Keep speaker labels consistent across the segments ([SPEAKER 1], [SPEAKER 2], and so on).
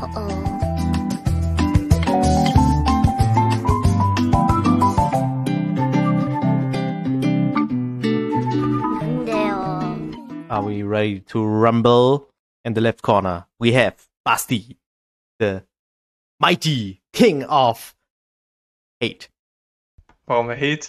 [SPEAKER 1] Are we ready to rumble? In the left corner, we have Basti, the mighty king of hate.
[SPEAKER 2] Warum Hate?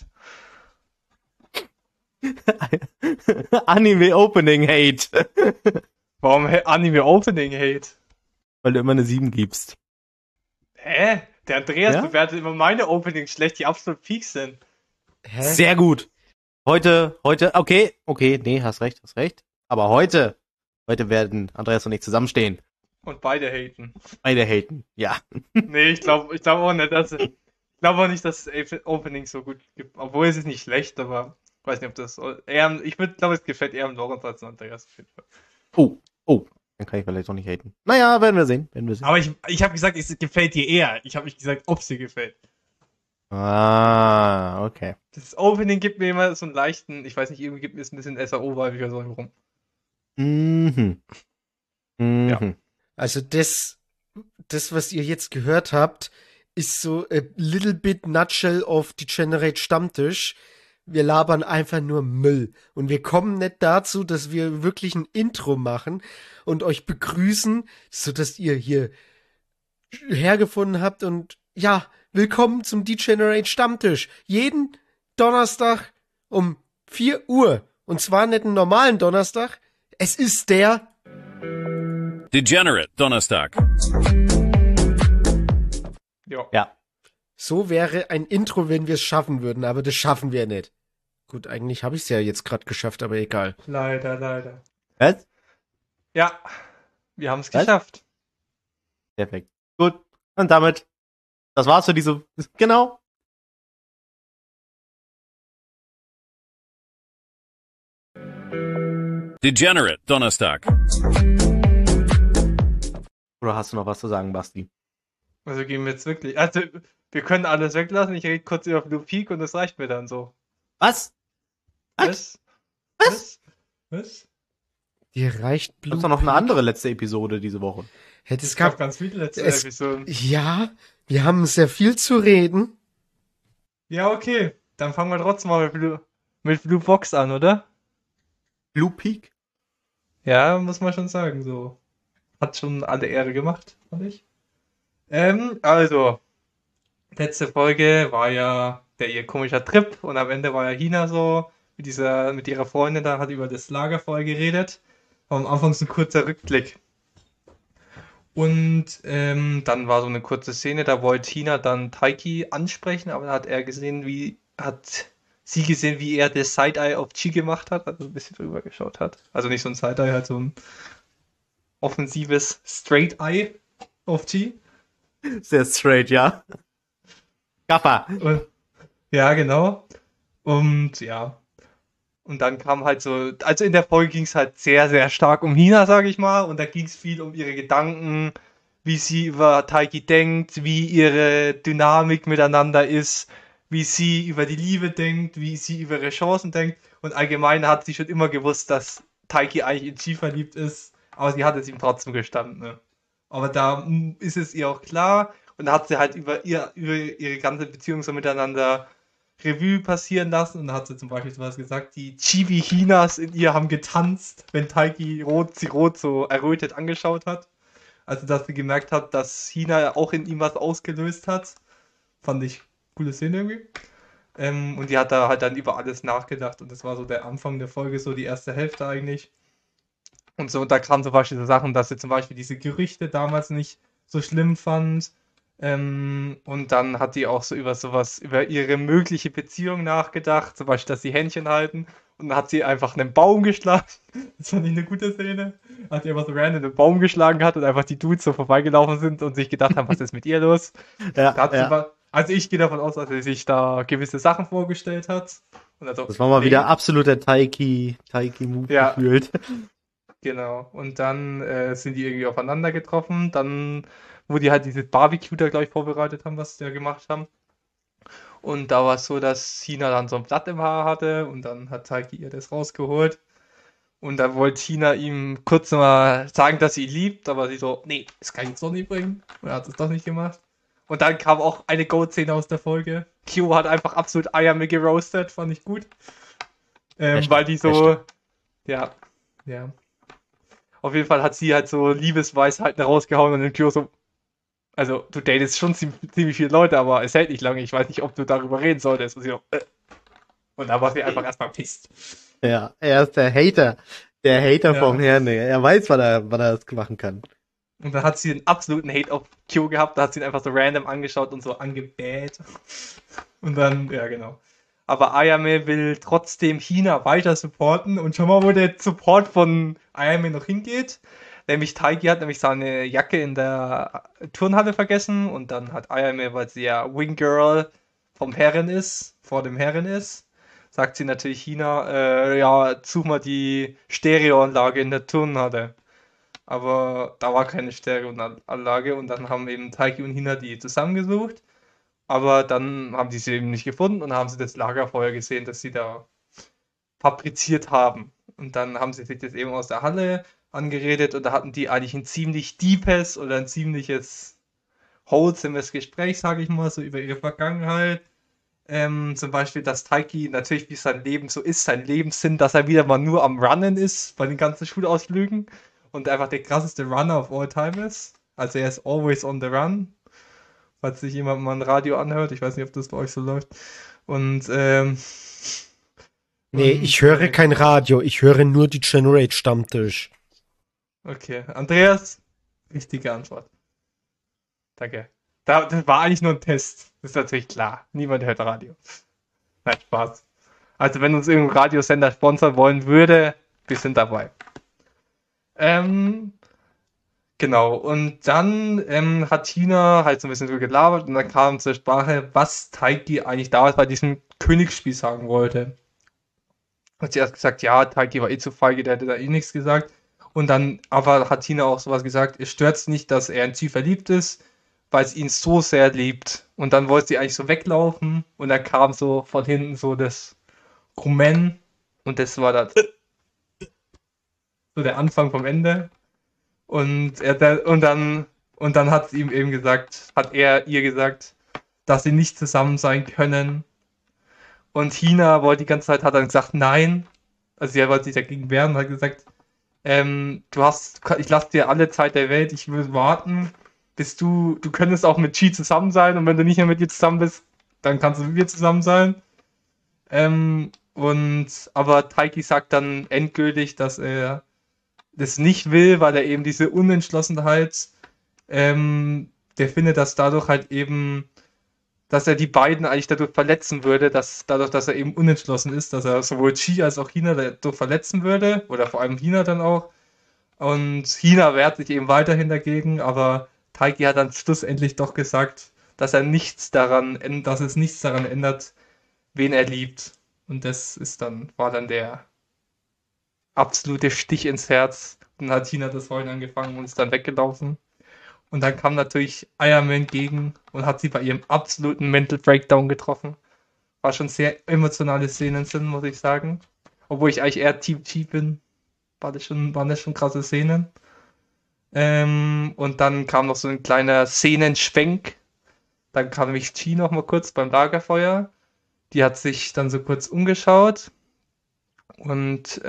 [SPEAKER 1] Anime Opening Hate.
[SPEAKER 2] Warum Anime Opening Hate?
[SPEAKER 1] Weil du immer eine 7 gibst.
[SPEAKER 2] Hä? Der Andreas
[SPEAKER 1] Ja?
[SPEAKER 2] bewertet immer meine Openings schlecht, die absolut Peaks sind.
[SPEAKER 3] Hä?
[SPEAKER 1] Sehr gut. Heute, okay, nee, hast recht. Aber heute werden Andreas und ich zusammenstehen.
[SPEAKER 2] Und beide haten.
[SPEAKER 1] Beide haten, ja.
[SPEAKER 2] Nee, ich glaube auch nicht, dass es Openings so gut gibt. Obwohl es ist nicht schlecht, aber ich weiß nicht, ob das eher, glaube, es gefällt eher dem Lorenz als dem Andreas auf jeden Fall.
[SPEAKER 1] Oh, dann kann ich vielleicht auch nicht haten. Naja, werden wir sehen.
[SPEAKER 2] Aber ich habe gesagt, es gefällt dir eher. Ich habe nicht gesagt, ob es dir gefällt.
[SPEAKER 1] Ah, okay.
[SPEAKER 2] Das Opening gibt mir immer so einen leichten, ich weiß nicht, irgendwie gibt mir es ein bisschen SAO-Vibe, ich weiß auch nicht warum.
[SPEAKER 1] Mhm.
[SPEAKER 2] Ja.
[SPEAKER 3] Also das, was ihr jetzt gehört habt, ist so a little bit nutshell of Degenerate Stammtisch. Wir labern einfach nur Müll. Und wir kommen nicht dazu, dass wir wirklich ein Intro machen und euch begrüßen, sodass ihr hier hergefunden habt. Und ja, willkommen zum Degenerate Stammtisch. Jeden Donnerstag um 4 Uhr. Und zwar nicht einen normalen Donnerstag. Es ist der
[SPEAKER 4] Degenerate Donnerstag.
[SPEAKER 1] Ja.
[SPEAKER 3] So wäre ein Intro, wenn wir es schaffen würden, aber das schaffen wir nicht. Gut, eigentlich habe ich es ja jetzt gerade geschafft, aber egal.
[SPEAKER 2] Leider.
[SPEAKER 1] Was?
[SPEAKER 2] Ja, wir haben es
[SPEAKER 1] Was?
[SPEAKER 2] geschafft.
[SPEAKER 1] Perfekt. Gut. Und damit, das war's für diese, genau.
[SPEAKER 4] Degenerate Donnerstag.
[SPEAKER 1] Oder hast du noch was zu sagen, Basti?
[SPEAKER 2] Also gehen wir jetzt wirklich. Also, wir können alles weglassen. Ich rede kurz über Blue Peak und das reicht mir dann so.
[SPEAKER 1] Was?
[SPEAKER 2] Was?
[SPEAKER 3] Dir reicht Blue
[SPEAKER 1] Gibt's doch noch eine
[SPEAKER 3] Peak?
[SPEAKER 1] andere letzte Episode diese Woche.
[SPEAKER 3] Es
[SPEAKER 2] Es gab
[SPEAKER 3] gab,
[SPEAKER 2] ganz viele letzte
[SPEAKER 3] es-
[SPEAKER 2] Episoden.
[SPEAKER 3] ja, wir haben sehr viel zu reden.
[SPEAKER 2] Ja, okay. Dann fangen wir trotzdem mal mit Blue Box an, oder?
[SPEAKER 1] Blue Peak?
[SPEAKER 2] Ja, muss man schon sagen, so. Hat schon alle Ehre gemacht, fand ich. Also, letzte Folge war ja ihr komischer Trip und am Ende war ja Hina so mit ihrer Freundin da, hat über das Lagerfeuer geredet. Aber am Anfang so ein kurzer Rückblick. Und dann war so eine kurze Szene, da wollte Hina dann Taiki ansprechen, aber da hat sie gesehen, wie er das Side-Eye auf Chi gemacht hat, also ein bisschen drüber geschaut hat. Also nicht so ein Side-Eye, halt so ein offensives Straight-Eye auf Chi.
[SPEAKER 1] Sehr straight, ja. Gaffer.
[SPEAKER 2] Ja, genau. Und ja. Und dann kam halt so, also in der Folge ging es halt sehr, sehr stark um Hina, sage ich mal. Und da ging es viel um ihre Gedanken, wie sie über Taiki denkt, wie ihre Dynamik miteinander ist, wie sie über die Liebe denkt, wie sie über ihre Chancen denkt. Und allgemein hat sie schon immer gewusst, dass Taiki eigentlich in Chi verliebt ist, aber sie hat es ihm trotzdem gestanden. Ne? Aber da ist es ihr auch klar. Und da hat sie halt über ihre ganze Beziehung so miteinander Revue passieren lassen. Und da hat sie zum Beispiel sowas gesagt, die Chibi-Hinas in ihr haben getanzt, wenn Taiki sie rot so errötet angeschaut hat. Also, dass sie gemerkt hat, dass Hina auch in ihm was ausgelöst hat. Fand ich coole Szene irgendwie. Und die hat da halt dann über alles nachgedacht. Und das war so der Anfang der Folge, so die erste Hälfte eigentlich. Und so, da kamen zum Beispiel so Sachen, dass sie zum Beispiel diese Gerüchte damals nicht so schlimm fand. Und dann hat die auch so über ihre mögliche Beziehung nachgedacht, zum Beispiel, dass sie Händchen halten. Und dann hat sie einfach einen Baum geschlagen. Das fand ich eine gute Szene. Hat sie einfach so random einen Baum geschlagen hat und einfach die Dudes so vorbeigelaufen sind und sich gedacht haben, was ist mit ihr los?
[SPEAKER 1] Ja,
[SPEAKER 2] Da hat sie
[SPEAKER 1] ja.
[SPEAKER 2] also ich gehe davon aus, dass sie sich da gewisse Sachen vorgestellt hat. Und also,
[SPEAKER 1] Das war mal wieder absoluter Taiki-Move
[SPEAKER 2] Ja.
[SPEAKER 1] gefühlt.
[SPEAKER 2] Genau. Und dann sind die irgendwie aufeinander getroffen. Dann, wo die halt dieses Barbecue da, glaube ich, vorbereitet haben, was sie da gemacht haben. Und da war es so, dass Hina dann so ein Blatt im Haar hatte und dann hat Taiki ihr das rausgeholt. Und dann wollte Tina ihm kurz mal sagen, dass sie ihn liebt, aber sie so, nee, das kann ich jetzt doch nicht bringen. Und er hat es doch nicht gemacht. Und dann kam auch eine Goat-Szene aus der Folge. Q hat einfach absolut Ayame geroastet, fand ich gut. Weil die so, ja. Auf jeden Fall hat sie halt so Liebesweisheiten rausgehauen und dann Q so, also du datest schon ziemlich viele Leute, aber es hält nicht lange. Ich weiß nicht, ob du darüber reden solltest. Und sie so, Und da war sie einfach erstmal pisst.
[SPEAKER 1] Ja, er ist der Hater. Der Hater
[SPEAKER 2] Ja.
[SPEAKER 1] vom Herrn. Er weiß, was er machen kann.
[SPEAKER 2] Und dann hat sie einen absoluten Hate auf Q gehabt. Da hat sie ihn einfach so random angeschaut und so angebäht. Und dann, ja genau. Aber Ayame will trotzdem Hina weiter supporten. Und schau mal, wo der Support von Ayame noch hingeht. Nämlich Taiki hat nämlich seine Jacke in der Turnhalle vergessen. Und dann hat Ayame, weil sie ja Winggirl vor dem Herren ist, sagt sie natürlich Hina, ja, such mal die Stereoanlage in der Turnhalle. Aber da war keine Stereoanlage und dann haben eben Taiki und Hina die zusammengesucht. Aber dann haben die sie eben nicht gefunden und haben sie das Lagerfeuer gesehen, das sie da fabriziert haben. Und dann haben sie sich das eben aus der Halle angeredet und da hatten die eigentlich ein ziemlich deepes oder ein ziemliches wholesomes Gespräch, sage ich mal, so über ihre Vergangenheit. Zum Beispiel, dass Taiki natürlich, wie sein Leben so ist, sein Lebenssinn, dass er wieder mal nur am Runnen ist bei den ganzen Schulausflügen und einfach der krasseste Runner of all time ist. Also er ist always on the run, falls sich jemand mal ein Radio anhört. Ich weiß nicht, ob das bei euch so läuft. Und
[SPEAKER 3] Nee, ich höre kein Radio, ich höre nur die Generate Stammtisch.
[SPEAKER 2] Okay, Andreas, richtige Antwort. Danke. Das war eigentlich nur ein Test. Das ist natürlich klar. Niemand hört Radio. Nein, Spaß. Also wenn uns irgendein Radiosender sponsern wollen würde, wir sind dabei. Genau. Und dann hat Tina halt so ein bisschen so gelabert und dann kam zur Sprache, was Taiki eigentlich damals bei diesem Königsspiel sagen wollte. Hat sie erst gesagt, ja, Taiki war eh zu feige, der hätte da eh nichts gesagt. Und dann aber hat Tina auch sowas gesagt, es stört's nicht, dass er in sie verliebt ist, weil es ihn so sehr liebt. Und dann wollte sie eigentlich so weglaufen und dann kam so von hinten so das Rumen und das war dann so der Anfang vom Ende. Und dann hat sie ihm eben gesagt, hat er ihr gesagt, dass sie nicht zusammen sein können. Und Hina wollte die ganze Zeit, hat dann gesagt, nein. Also sie wollte sich dagegen wehren und hat gesagt, ich lasse dir alle Zeit der Welt, ich will warten, bis du könntest auch mit Chi zusammen sein und wenn du nicht mehr mit ihr zusammen bist, dann kannst du mit mir zusammen sein. Aber Taiki sagt dann endgültig, dass er das nicht will, weil er eben diese Unentschlossenheit, der findet, dass dadurch halt eben, dass er die beiden eigentlich dadurch verletzen würde, dass er eben unentschlossen ist, dass er sowohl Chi als auch Hina dadurch verletzen würde, oder vor allem Hina dann auch. Und Hina wehrt sich eben weiterhin dagegen, aber Taiki hat dann schlussendlich doch gesagt, dass es nichts daran ändert, wen er liebt. Und das war dann der absolute Stich ins Herz. Dann hat Hina das Heulen angefangen und ist dann weggelaufen. Und dann kam natürlich Ayame entgegen und hat sie bei ihrem absoluten Mental Breakdown getroffen. War schon sehr emotionale Szenen sind, muss ich sagen. Obwohl ich eigentlich eher Team Chi bin, waren das schon krasse Szenen. Und dann kam noch so ein kleiner Szenenschwenk. Dann kam nämlich Chi noch mal kurz beim Lagerfeuer. Die hat sich dann so kurz umgeschaut. Und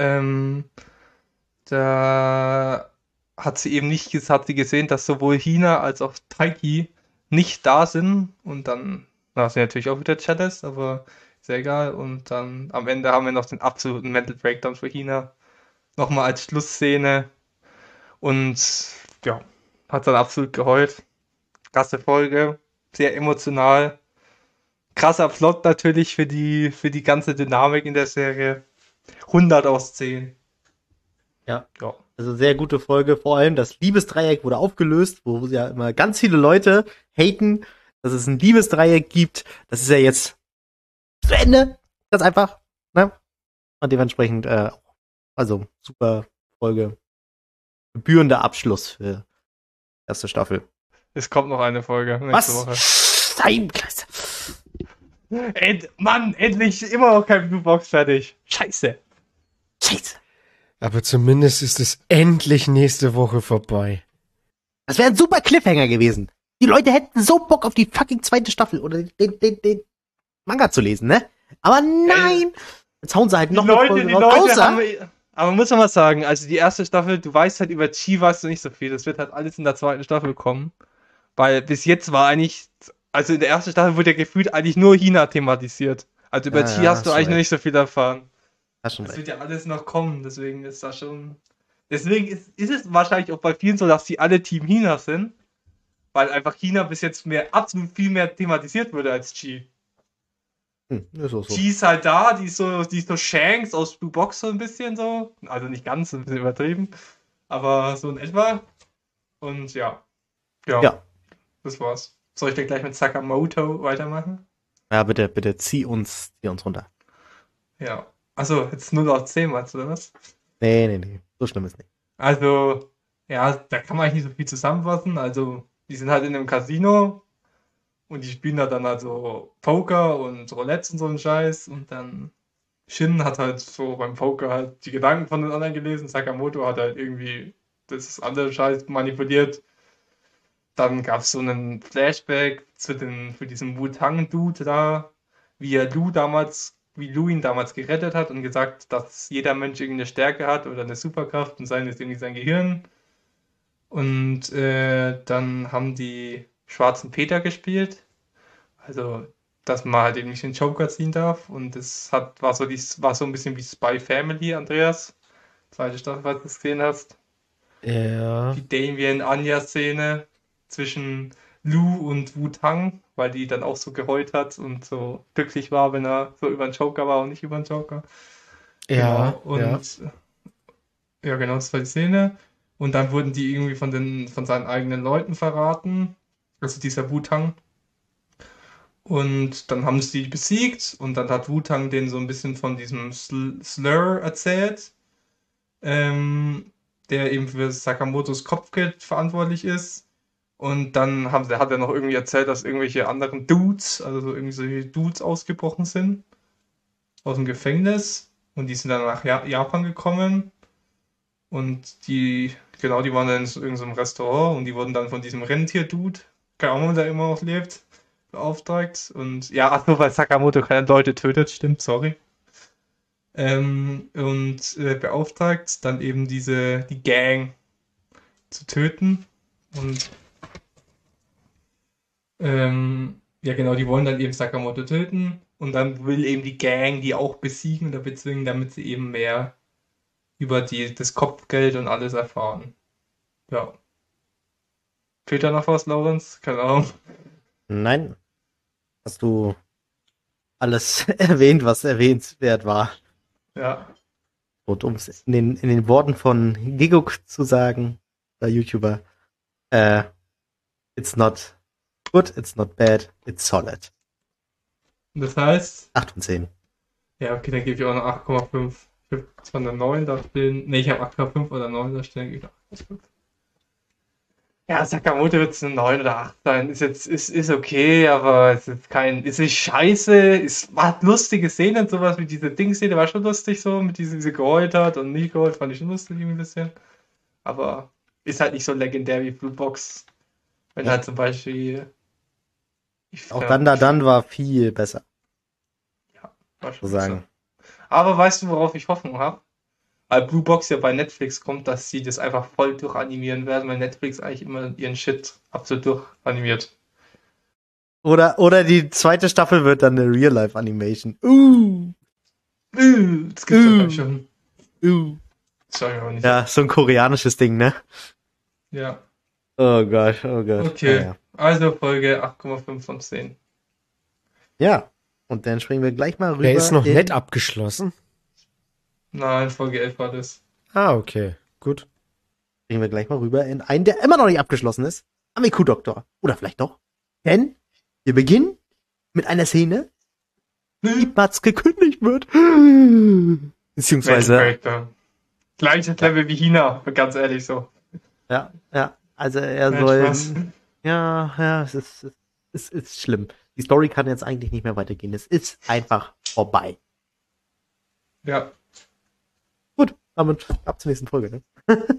[SPEAKER 2] da hat sie gesehen, dass sowohl Hina als auch Taiki nicht da sind. Und dann war sie natürlich auch wieder jealous, aber ist ja egal. Und dann am Ende haben wir noch den absoluten Mental Breakdown für Hina. Nochmal als Schlussszene. Und ja, hat dann absolut geheult. Krasse Folge, sehr emotional. Krasser Plot natürlich für die ganze Dynamik in der Serie. 100 aus 10.
[SPEAKER 1] Ja. Also sehr gute Folge. Vor allem das Liebesdreieck wurde aufgelöst, wo ja immer ganz viele Leute haten, dass es ein Liebesdreieck gibt. Das ist ja jetzt zu Ende. Ganz einfach. Ne? Und dementsprechend, also super Folge. Gebührender Abschluss für erste Staffel.
[SPEAKER 2] Es kommt noch eine Folge nächste Woche.
[SPEAKER 1] Scheibenkleister.
[SPEAKER 2] Mann, endlich immer noch kein Blue Box fertig. Scheiße.
[SPEAKER 3] Aber zumindest ist es endlich nächste Woche vorbei.
[SPEAKER 1] Das wäre ein super Cliffhanger gewesen. Die Leute hätten so Bock auf die fucking zweite Staffel oder den Manga zu lesen, ne? Aber nein! Jetzt hauen sie halt noch eine Folge raus.
[SPEAKER 2] Aber muss man mal sagen, also die erste Staffel, du weißt halt über Chi weißt du nicht so viel. Das wird halt alles in der zweiten Staffel kommen. Weil bis jetzt war eigentlich, also in der ersten Staffel wurde ja gefühlt eigentlich nur Hina thematisiert. Also über Chi hast du eigentlich noch nicht so viel erfahren. Das wird ja alles noch kommen, deswegen ist das schon... Deswegen ist es wahrscheinlich auch bei vielen so, dass die alle Team Hina sind. Weil einfach China bis jetzt absolut viel mehr thematisiert wurde als Chi.
[SPEAKER 1] Ist auch so.
[SPEAKER 2] Chi ist halt da, die ist so Shanks aus Blue Box so ein bisschen so. Also nicht ganz, ein bisschen übertrieben. Aber so in etwa. Und ja. Das war's. Soll ich dann gleich mit Sakamoto weitermachen?
[SPEAKER 1] Ja, bitte, zieh uns runter.
[SPEAKER 2] Ja. Achso, jetzt 0 auf 10 meinst du, oder was?
[SPEAKER 1] Nee. So schlimm ist nicht.
[SPEAKER 2] Also, ja, da kann man eigentlich nicht so viel zusammenfassen. Also, die sind halt in einem Casino und die spielen da dann halt so Poker und Roulette und so einen Scheiß. Und dann Shin hat halt so beim Poker halt die Gedanken von den anderen gelesen. Sakamoto hat halt irgendwie das andere Scheiß manipuliert. Dann gab es so einen Flashback für diesen Wu-Tang-Dude da, wie Lu ihn damals gerettet hat und gesagt, dass jeder Mensch irgendeine Stärke hat oder eine Superkraft und sein ist irgendwie sein Gehirn. Und dann haben die Schwarzen Peter gespielt. Also, dass man halt eben nicht den Joker ziehen darf. Und das war so ein bisschen wie Spy Family, Andreas. Zweite Staffel, falls du es gesehen hast.
[SPEAKER 3] Ja.
[SPEAKER 2] Die Damien-Anja-Szene zwischen Lu und Wu-Tang, weil die dann auch so geheult hat und so glücklich war, wenn er so über den Joker war und nicht über den Joker.
[SPEAKER 3] Ja.
[SPEAKER 2] Genau. Und ja, genau, das war die Szene. Und dann wurden die irgendwie von seinen eigenen Leuten verraten. Also dieser Wu-Tang. Und dann haben sie die besiegt und dann hat Wu-Tang denen so ein bisschen von diesem Slur erzählt, der eben für Sakamotos Kopfgeld verantwortlich ist. Und dann hat er noch irgendwie erzählt, dass irgendwelche anderen Dudes, also so irgendwie solche Dudes ausgebrochen sind aus dem Gefängnis. Und die sind dann nach Japan gekommen. Und die waren dann in irgendeinem Restaurant und die wurden dann von diesem Rentier-Dude, keine Ahnung, der immer noch lebt, beauftragt. Und ja, ach so, weil Sakamoto keine Leute tötet, stimmt, sorry. Beauftragt, dann eben die Gang zu töten. Und ja genau, die wollen dann eben Sakamoto töten. Und dann will eben die Gang die auch besiegen oder bezwingen, damit sie eben mehr über das Kopfgeld und alles erfahren. Ja. Fehlt da noch was, Lorenz? Keine Ahnung.
[SPEAKER 1] Nein. Hast du alles erwähnt, was erwähnenswert war?
[SPEAKER 2] Ja.
[SPEAKER 1] Und um es in den Worten von Giguk zu sagen, der YouTuber, it's not good, it's not bad, it's solid.
[SPEAKER 2] Das heißt?
[SPEAKER 1] 8 von 10.
[SPEAKER 2] Ja, okay, dann gebe ich auch noch 8,5. Ich habe zwar eine 9 da stehen. Ne, ich habe 8,5 oder 9 da stehen. Ich 8,5. Ja, Sakamoto wird es eine 9 oder 8 sein. Ist okay, aber es ist nicht scheiße. Es war lustige Szenen, sowas wie diese Ding-Szene war schon lustig so, mit diese geheult hat und nicht geheult, fand ich schon lustig ein bisschen. Aber ist halt nicht so legendär wie Blue Box. Wenn halt zum Beispiel...
[SPEAKER 1] Auch dann war viel besser.
[SPEAKER 2] Ja, war schon
[SPEAKER 1] so sagen.
[SPEAKER 2] Besser. Aber weißt du, worauf ich Hoffnung habe? Weil Blue Box ja bei Netflix kommt, dass sie das einfach voll durchanimieren werden, weil Netflix eigentlich immer ihren Shit absolut durchanimiert.
[SPEAKER 1] Oder die zweite Staffel wird dann eine Real-Life-Animation.
[SPEAKER 2] Das gibt's doch schon.
[SPEAKER 1] Sorry, auch nicht. Ja, so ein koreanisches Ding, ne?
[SPEAKER 2] Ja.
[SPEAKER 1] Oh Gott.
[SPEAKER 2] Okay, ja. Also Folge 8,5 von 10.
[SPEAKER 1] Ja, und dann springen wir gleich mal rüber.
[SPEAKER 3] Der ist noch nicht abgeschlossen?
[SPEAKER 2] Nein, Folge 11 war das.
[SPEAKER 3] Ah, okay, gut.
[SPEAKER 1] Springen wir gleich mal rüber in einen, der immer noch nicht abgeschlossen ist. Amiku-Doktor. Oder vielleicht doch. Denn wir beginnen mit einer Szene, die Mats gekündigt wird. Beziehungsweise...
[SPEAKER 2] Gleiches Level wie Hina, ganz ehrlich so.
[SPEAKER 1] Ja. Also er soll... Ja, es ist schlimm. Die Story kann jetzt eigentlich nicht mehr weitergehen. Es ist einfach vorbei.
[SPEAKER 2] Ja.
[SPEAKER 1] Gut, damit ab zur nächsten Folge, ne?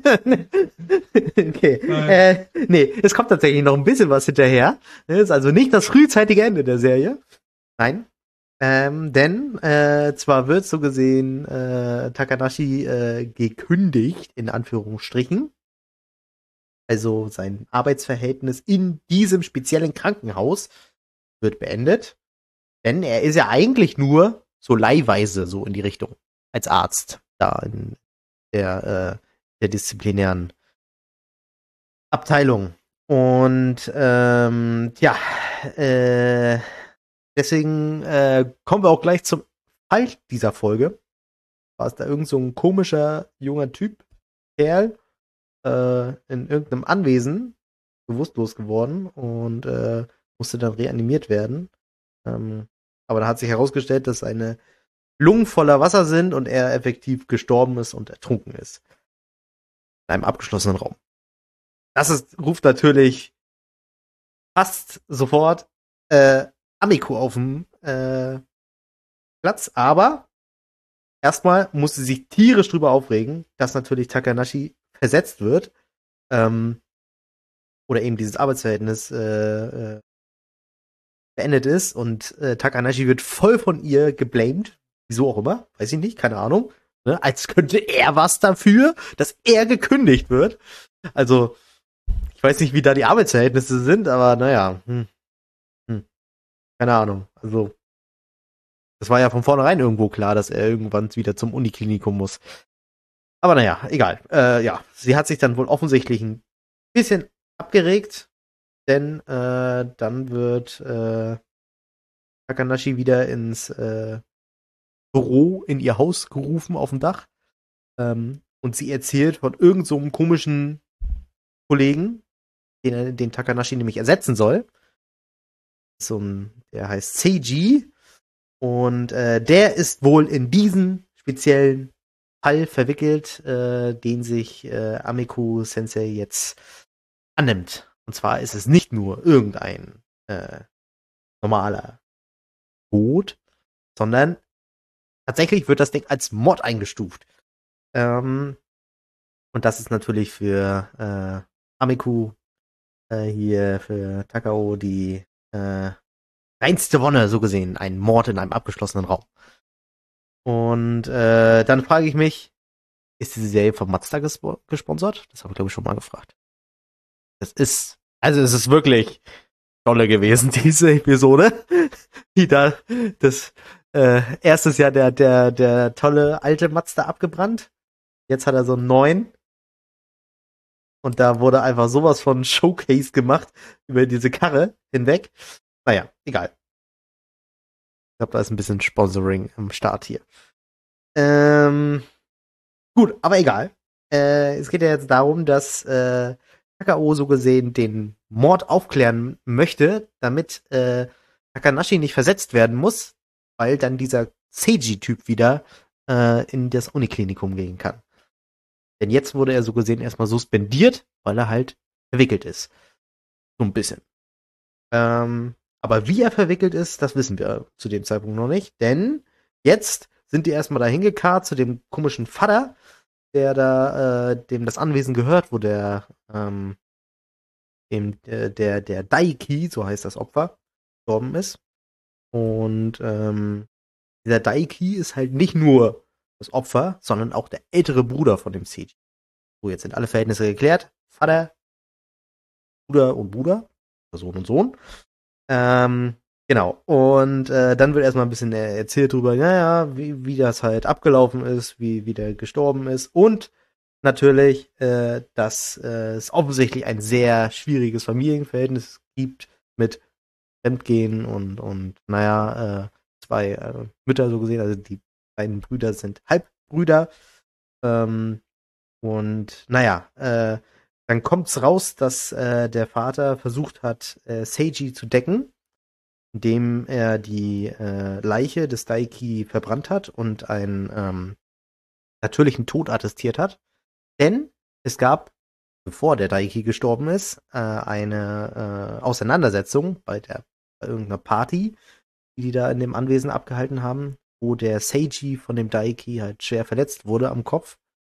[SPEAKER 1] Okay. Nee, es kommt tatsächlich noch ein bisschen was hinterher. Das ist also nicht das frühzeitige Ende der Serie. Nein. Denn zwar wird so gesehen Takanashi gekündigt, in Anführungsstrichen. Also sein Arbeitsverhältnis in diesem speziellen Krankenhaus wird beendet. Denn er ist ja eigentlich nur so leihweise so in die Richtung als Arzt da in der disziplinären Abteilung. Und deswegen kommen wir auch gleich zum Fall dieser Folge. War es da irgend so ein komischer junger Typ, Kerl, in irgendeinem Anwesen bewusstlos geworden und musste dann reanimiert werden. Aber da hat sich herausgestellt, dass seine Lungen voller Wasser sind und er effektiv gestorben ist und ertrunken ist. In einem abgeschlossenen Raum. Ruft natürlich fast sofort Amiko auf den Platz, aber erstmal muss sie sich tierisch drüber aufregen, dass natürlich Takanashi versetzt wird oder eben dieses Arbeitsverhältnis beendet ist und Takanashi wird voll von ihr geblamed. Wieso auch immer, weiß ich nicht, keine Ahnung. Ne? Als könnte er was dafür, dass er gekündigt wird. Also, ich weiß nicht, wie da die Arbeitsverhältnisse sind, aber naja. Keine Ahnung. Also, das war ja von vornherein irgendwo klar, dass er irgendwann wieder zum Uniklinikum muss. Aber naja, egal. Sie hat sich dann wohl offensichtlich ein bisschen abgeregt, denn dann wird Takanashi wieder ins Büro in ihr Haus gerufen auf dem Dach. Und sie erzählt von irgend so einem komischen Kollegen, den Takanashi nämlich ersetzen soll. Der heißt Seiji. Und der ist wohl in diesen speziellen Fall verwickelt, den sich Amiko Sensei jetzt annimmt. Und zwar ist es nicht nur irgendein normaler Tod, sondern tatsächlich wird das Ding als Mord eingestuft. Und das ist natürlich für Amiko hier für Takao die reinste Wonne, so gesehen, ein Mord in einem abgeschlossenen Raum. Und dann frage ich mich, ist diese Serie von Mazda gesponsert? Das habe ich, glaube ich, schon mal gefragt. Es ist wirklich tolle gewesen, diese Episode. Die da, erstes Jahr der tolle alte Mazda abgebrannt. Jetzt hat er so einen neuen. Und da wurde einfach sowas von Showcase gemacht über diese Karre hinweg. Naja, egal. Ich glaube, da ist ein bisschen Sponsoring am Start hier. Gut, aber egal. Es geht ja jetzt darum, dass Takao so gesehen den Mord aufklären möchte, damit Takanashi nicht versetzt werden muss, weil dann dieser Seiji-Typ wieder in das Uniklinikum gehen kann. Denn jetzt wurde er so gesehen erstmal suspendiert, weil er halt verwickelt ist. So ein bisschen. Aber wie er verwickelt ist, das wissen wir zu dem Zeitpunkt noch nicht. Denn jetzt sind die erstmal dahin gekarrt zu dem komischen Vater, der da, dem das Anwesen gehört, wo der Daiki, so heißt das Opfer, gestorben ist. Und dieser Daiki ist halt nicht nur das Opfer, sondern auch der ältere Bruder von dem Seiji. So, jetzt sind alle Verhältnisse geklärt. Vater, Bruder und Bruder, Sohn und Sohn. Genau. Und dann wird erstmal ein bisschen erzählt drüber, wie das halt abgelaufen ist, wie der gestorben ist. Und natürlich, dass es offensichtlich ein sehr schwieriges Familienverhältnis gibt mit Fremdgehen und zwei Mütter so gesehen. Also die beiden Brüder sind Halbbrüder. Dann kommt's raus, dass der Vater versucht hat, Seiji zu decken, indem er die Leiche des Daiki verbrannt hat und einen natürlichen Tod attestiert hat. Denn es gab, bevor der Daiki gestorben ist, eine Auseinandersetzung bei irgendeiner Party, die da in dem Anwesen abgehalten haben, wo der Seiji von dem Daiki halt schwer verletzt wurde am Kopf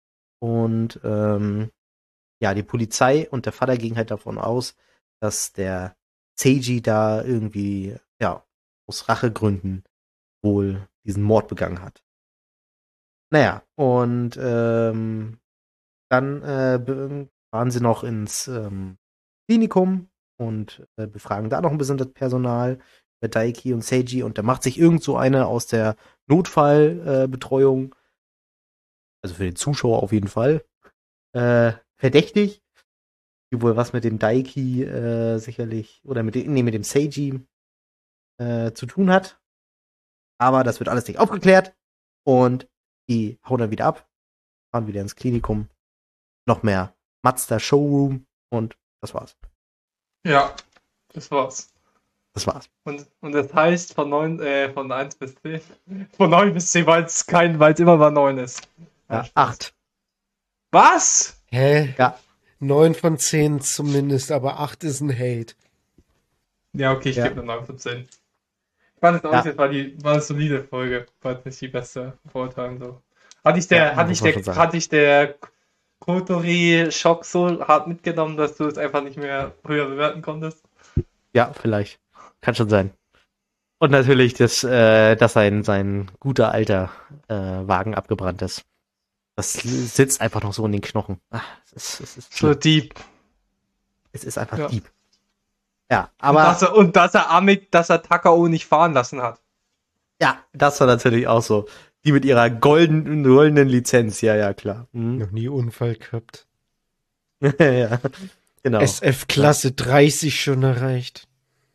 [SPEAKER 1] Und ja, die Polizei und der Vater gingen halt davon aus, dass der Seiji da irgendwie, ja, aus Rachegründen wohl diesen Mord begangen hat. Naja, und dann fahren sie noch ins Klinikum und befragen da noch ein bisschen das Personal bei Daiki und Seiji und da macht sich irgend so eine aus der Notfallbetreuung, also für den Zuschauer auf jeden Fall, verdächtig, die wohl was mit dem Daiki sicherlich, oder mit dem Seiji zu tun hat. Aber das wird alles nicht aufgeklärt und die hauen dann wieder ab, fahren wieder ins Klinikum, noch mehr Mazda Showroom und das war's.
[SPEAKER 2] Ja, das war's.
[SPEAKER 1] Das war's.
[SPEAKER 2] Und das heißt von 1 bis 10. Von 9 bis 10, weil es immer mal 9 ist.
[SPEAKER 1] Ja, 8.
[SPEAKER 2] Was?
[SPEAKER 3] Hä?
[SPEAKER 1] Ja.
[SPEAKER 3] 9 von 10 zumindest, aber 8 ist ein Hate.
[SPEAKER 2] Ja, okay, ich
[SPEAKER 1] Ja.
[SPEAKER 2] gebe eine 9 von 10. Ich fand es auch nicht, war eine solide Folge. War jetzt nicht die beste Vorurteilung so. Hatte ich der Kotori-Schock so hart mitgenommen, dass du es einfach nicht mehr höher bewerten konntest?
[SPEAKER 1] Ja, vielleicht. Kann schon sein. Und natürlich, dass sein guter alter Wagen abgebrannt ist. Das sitzt einfach noch so in den Knochen. Ach, es ist
[SPEAKER 2] So deep.
[SPEAKER 1] Es ist einfach
[SPEAKER 2] Ja.
[SPEAKER 1] deep. Ja, aber
[SPEAKER 2] Und dass er Takao nicht fahren lassen hat.
[SPEAKER 1] ja, das war natürlich auch so. Die mit ihrer goldenen Lizenz, ja, klar. Mhm.
[SPEAKER 3] Noch nie Unfall gehabt.
[SPEAKER 1] Ja, genau.
[SPEAKER 3] SF-Klasse 30 schon erreicht.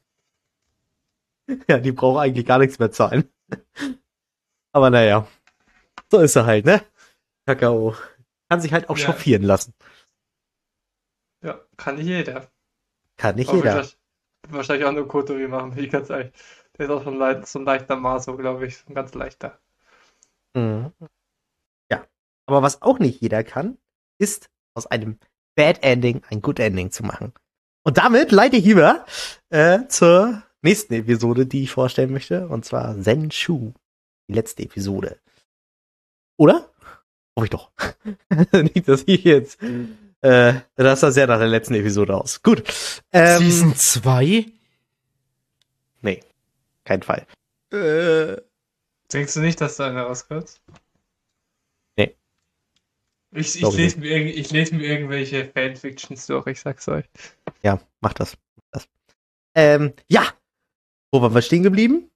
[SPEAKER 1] Ja, die braucht eigentlich gar nichts mehr zahlen. Aber naja, so ist er halt, ne? Kakao. Kann sich halt auch
[SPEAKER 2] Ja.
[SPEAKER 1] chauffieren lassen.
[SPEAKER 2] Ja, kann nicht jeder.
[SPEAKER 1] Kann nicht
[SPEAKER 2] Aber
[SPEAKER 1] jeder.
[SPEAKER 2] wahrscheinlich auch nur Kotori machen, bin ich ganz ehrlich. Der ist auch schon so ein leichter Maso, glaube ich. So ein ganz leichter.
[SPEAKER 1] Mhm. Ja, aber was auch nicht jeder kann, ist aus einem Bad Ending ein Good Ending zu machen. Und damit leite ich über zur nächsten Episode, die ich vorstellen möchte, und zwar Senshu, die letzte Episode. Oder? Hoffe ich doch. Nicht, dass ich jetzt das sah sehr nach der letzten Episode aus. Gut.
[SPEAKER 3] Season 2?
[SPEAKER 1] Nee, kein Fall.
[SPEAKER 2] Denkst du nicht, dass da einer rauskommt?
[SPEAKER 1] Nee.
[SPEAKER 2] Ich
[SPEAKER 1] Glaub ich
[SPEAKER 2] lese mir irgendwelche Fanfictions durch, ich sag's euch.
[SPEAKER 1] Ja, mach das. Ja. Wo waren wir stehen geblieben?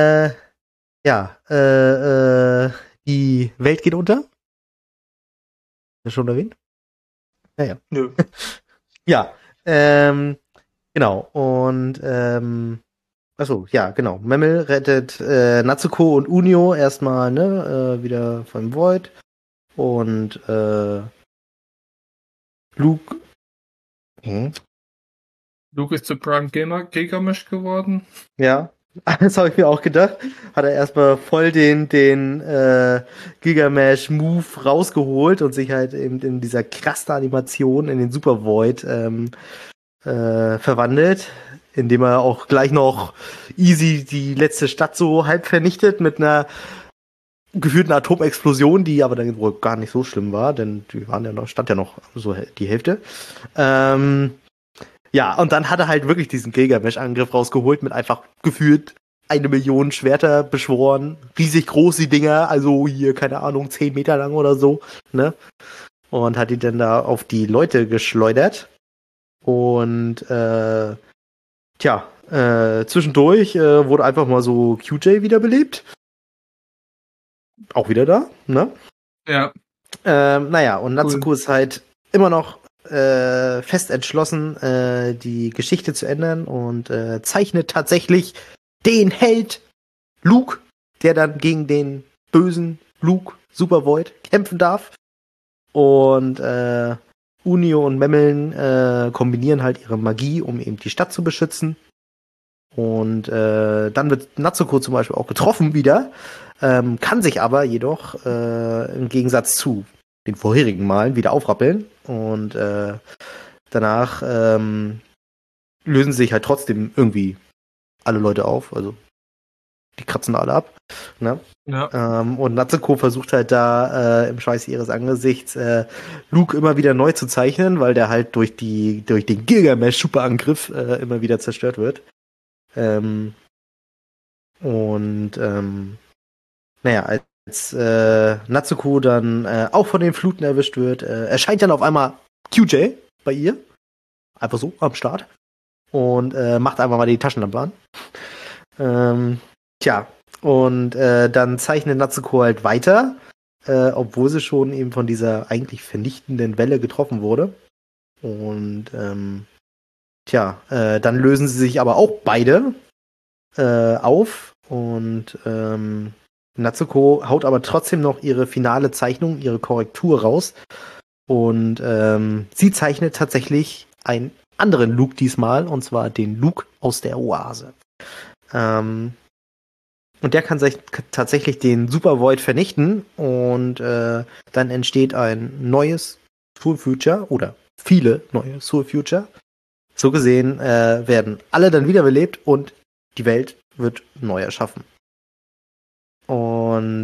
[SPEAKER 1] Die Welt geht unter. Ist schon erwähnt? Ja.
[SPEAKER 2] Nö.
[SPEAKER 1] Ja, genau. Und, achso, ja, genau. Memel rettet Natsuko und Unio erstmal, ne, wieder vom Void. Und, Luke.
[SPEAKER 5] Luke ist zu Prime Gilgamesh geworden.
[SPEAKER 1] Ja, das habe ich mir auch gedacht. Hat er erstmal voll den Gilgamesh-Move rausgeholt und sich halt eben in dieser krassen Animation in den Super Void verwandelt, indem er auch gleich noch easy die letzte Stadt so halb vernichtet mit einer geführten Atomexplosion, die aber dann wohl gar nicht so schlimm war, denn die waren ja noch, stand ja noch so die Hälfte. Ja, und dann hat er halt wirklich diesen Gilgamesh-Angriff rausgeholt mit einfach gefühlt 1 Million Schwerter beschworen. Riesig groß die Dinger, also hier, keine Ahnung, 10 Meter lang oder so, ne? Und hat die dann da auf die Leute geschleudert. Und, zwischendurch wurde einfach mal so QJ wiederbelebt. Auch wieder da, ne?
[SPEAKER 5] Ja.
[SPEAKER 1] Naja, und Natsuko ist halt immer noch fest entschlossen, die Geschichte zu ändern und zeichnet tatsächlich den Held Luke, der dann gegen den bösen Luke Super Void kämpfen darf. Und Unio und Memmeln kombinieren halt ihre Magie, um eben die Stadt zu beschützen. Und dann wird Natsuko zum Beispiel auch getroffen wieder, kann sich aber jedoch im Gegensatz zu den vorherigen Malen wieder aufrappeln und danach lösen sich halt trotzdem irgendwie alle Leute auf, also Die kratzen alle ab. Ne?
[SPEAKER 2] Ja.
[SPEAKER 1] Und Natsuko versucht halt da im Schweiß ihres Angesichts Luke immer wieder neu zu zeichnen, weil der halt durch den Gilgamesh-Superangriff immer wieder zerstört wird. Naja, als Natsuko dann auch von den Fluten erwischt wird, erscheint dann auf einmal QJ bei ihr. Einfach so am Start. Und macht einfach mal die Taschenlampe an. Dann zeichnet Natsuko halt weiter, obwohl sie schon eben von dieser eigentlich vernichtenden Welle getroffen wurde. Und dann lösen sie sich aber auch beide auf und Natsuko haut aber trotzdem noch ihre finale Zeichnung, ihre Korrektur raus. Und sie zeichnet tatsächlich einen anderen Luke diesmal, und zwar den Luke aus der Oase. Und der kann sich tatsächlich den Super Void vernichten und dann entsteht ein neues Soul Future oder viele neue Soul Future. So gesehen werden alle dann wiederbelebt und die Welt wird neu erschaffen. Und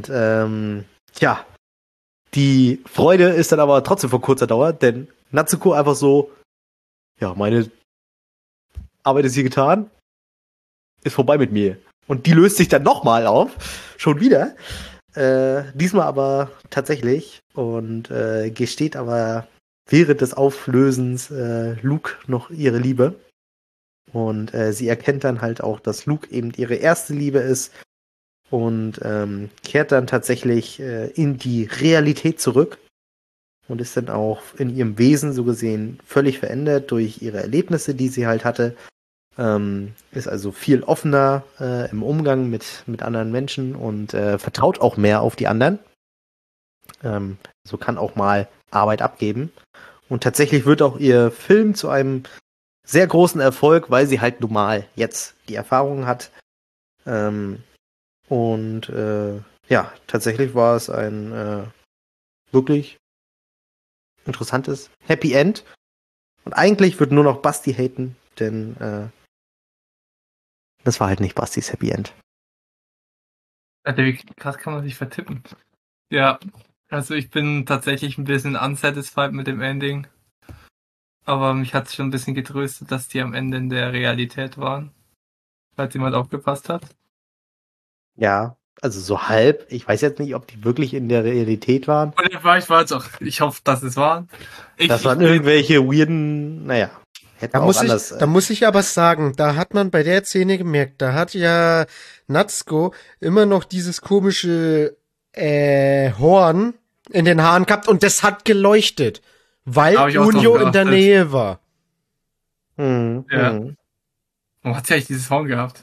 [SPEAKER 1] die Freude ist dann aber trotzdem von kurzer Dauer, denn Natsuko einfach so, ja, meine Arbeit ist hier getan, ist vorbei mit mir. Und die löst sich dann nochmal auf, schon wieder. Diesmal aber tatsächlich und gesteht aber während des Auflösens Luke noch ihre Liebe. Und sie erkennt dann halt auch, dass Luke eben ihre erste Liebe ist und kehrt dann tatsächlich in die Realität zurück und ist dann auch in ihrem Wesen so gesehen völlig verändert durch ihre Erlebnisse, die sie halt hatte. Ist also viel offener im Umgang mit anderen Menschen und vertraut auch mehr auf die anderen. So kann auch mal Arbeit abgeben. Und tatsächlich wird auch ihr Film zu einem sehr großen Erfolg, weil sie halt normal jetzt die Erfahrung hat. Tatsächlich war es ein wirklich interessantes Happy End. Und eigentlich wird nur noch Basti haten, denn das war halt nicht Bastis Happy End.
[SPEAKER 2] Alter, wie krass kann man sich vertippen? Ja, also ich bin tatsächlich ein bisschen unsatisfied mit dem Ending. Aber mich hat es schon ein bisschen getröstet, dass die am Ende in der Realität waren. Falls jemand aufgepasst hat.
[SPEAKER 1] Ja, also so halb. Ich weiß jetzt nicht, ob die wirklich in der Realität waren.
[SPEAKER 2] Ich weiß auch. Ich hoffe, dass es waren.
[SPEAKER 1] Das waren irgendwelche weirden, naja.
[SPEAKER 3] Da muss ich aber sagen, da hat man bei der Szene gemerkt, da hat ja Natsuko immer noch dieses komische Horn in den Haaren gehabt und das hat geleuchtet, weil Unio in der Nähe war.
[SPEAKER 2] Ja. Warum hat sie eigentlich dieses Horn gehabt?